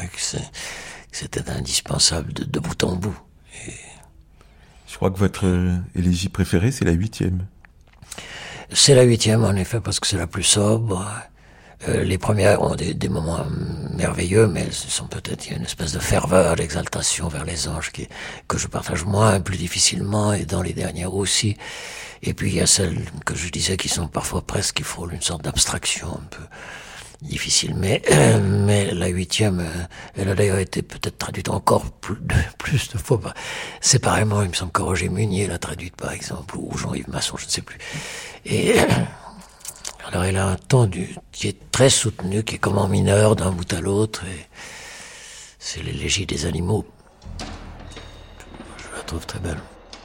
Speaker 4: c'était indispensable de bout en bout. Et
Speaker 3: je crois que votre élégie préférée, c'est la 8e.
Speaker 4: C'est la 8e, en effet, parce que c'est la plus sobre. Les premières ont des moments merveilleux, mais elles sont peut-être, il y a une espèce de ferveur, d'exaltation vers les anges que je partage moins, plus difficilement, et dans les dernières aussi. Et puis il y a celles que je disais qui sont parfois qui frôlent une sorte d'abstraction un peu difficile. Mais la 8e, elle a d'ailleurs été peut-être traduite encore plus de fois séparément. Il me semble que Roger Munier l'a traduite par exemple, ou Jean-Yves Masson, je ne sais plus. Et alors elle a un ton qui est très soutenu, qui est comme en mineur d'un bout à l'autre. Et c'est l'élégie des animaux. Je la trouve très belle.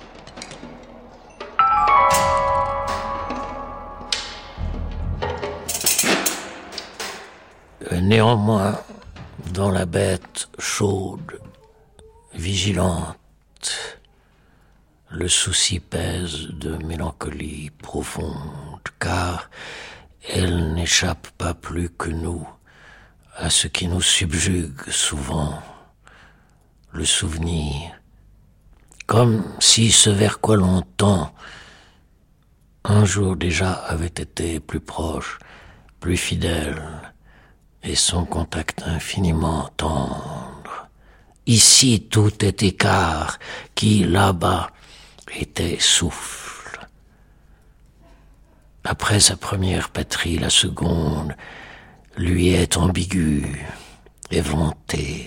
Speaker 4: Néanmoins, dans la bête chaude, vigilante, le souci pèse de mélancolie profonde, car elle n'échappe pas plus que nous à ce qui nous subjugue souvent, le souvenir, comme si ce vers quoi l'on tend un jour déjà avait été plus proche, plus fidèle, et son contact infiniment tendre. Ici tout est écart, qui là-bas était souffle. Après sa première patrie, la seconde lui est ambiguë, éventée.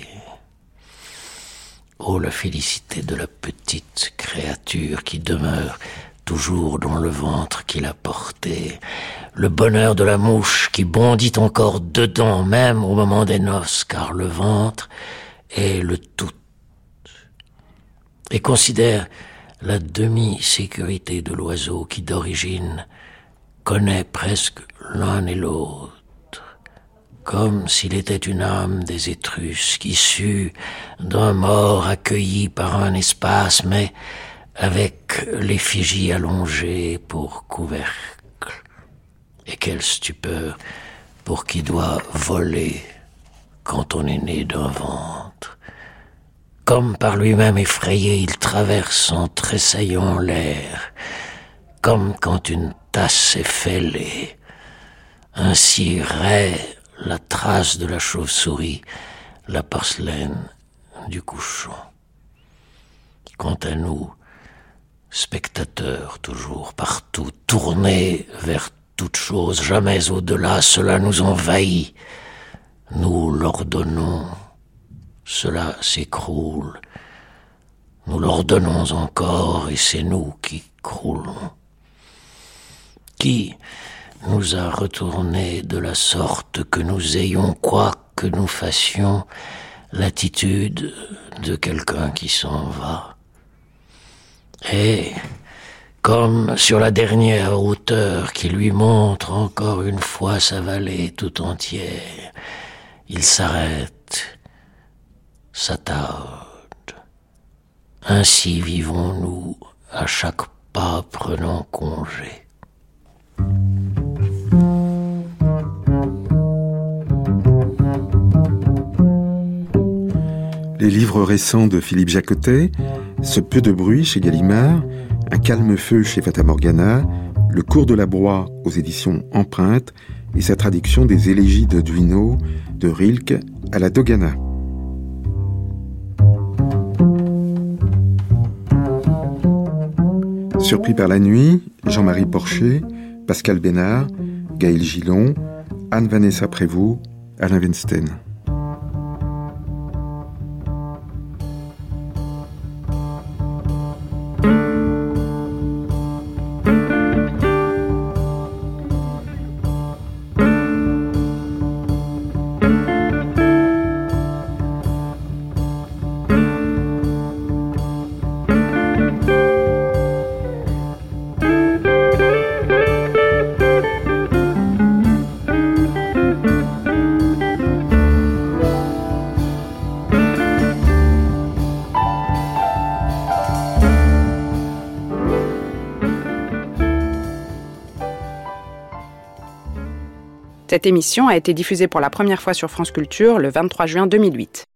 Speaker 4: Oh, la félicité de la petite créature qui demeure toujours dans le ventre qu'il a porté, le bonheur de la mouche qui bondit encore dedans, même au moment des noces, car le ventre est le tout. Et considère la demi-sécurité de l'oiseau qui d'origine connaît presque l'un et l'autre, comme s'il était une âme des Étrusques, issue d'un mort accueilli par un espace, mais avec l'effigie allongée pour couvercle. Et quelle stupeur pour qui doit voler quand on est né d'un ventre. Comme par lui-même effrayé, il traverse en tressaillant l'air, comme quand une tasse est fêlée. Ainsi raie la trace de la chauve-souris, la porcelaine du couchon. Quant à nous, spectateurs toujours, partout, tournés vers toute chose, jamais au-delà, cela nous envahit. Nous l'ordonnons, cela s'écroule. Nous l'ordonnons encore, et c'est nous qui croulons. Qui nous a retournés de la sorte que nous ayons, quoi que nous fassions, l'attitude de quelqu'un qui s'en va. Et, comme sur la dernière hauteur qui lui montre encore une fois sa vallée tout entière, il s'arrête, s'attarde. Ainsi vivons-nous à chaque pas prenant congé.
Speaker 3: Les livres récents de Philippe Jacotet, Ce peu de bruit chez Gallimard, Un calme feu chez Fata Morgana, Le cours de la broie aux éditions Empreinte et sa traduction des élégies de Duino, de Rilke à la Dogana. Surpris par la nuit, Jean-Marie Porcher, Pascal Bénard, Gaël Gillon, Anne-Vanessa Prévost, Alain Weinstein.
Speaker 2: Cette émission a été diffusée pour la première fois sur France Culture le 23 juin 2008.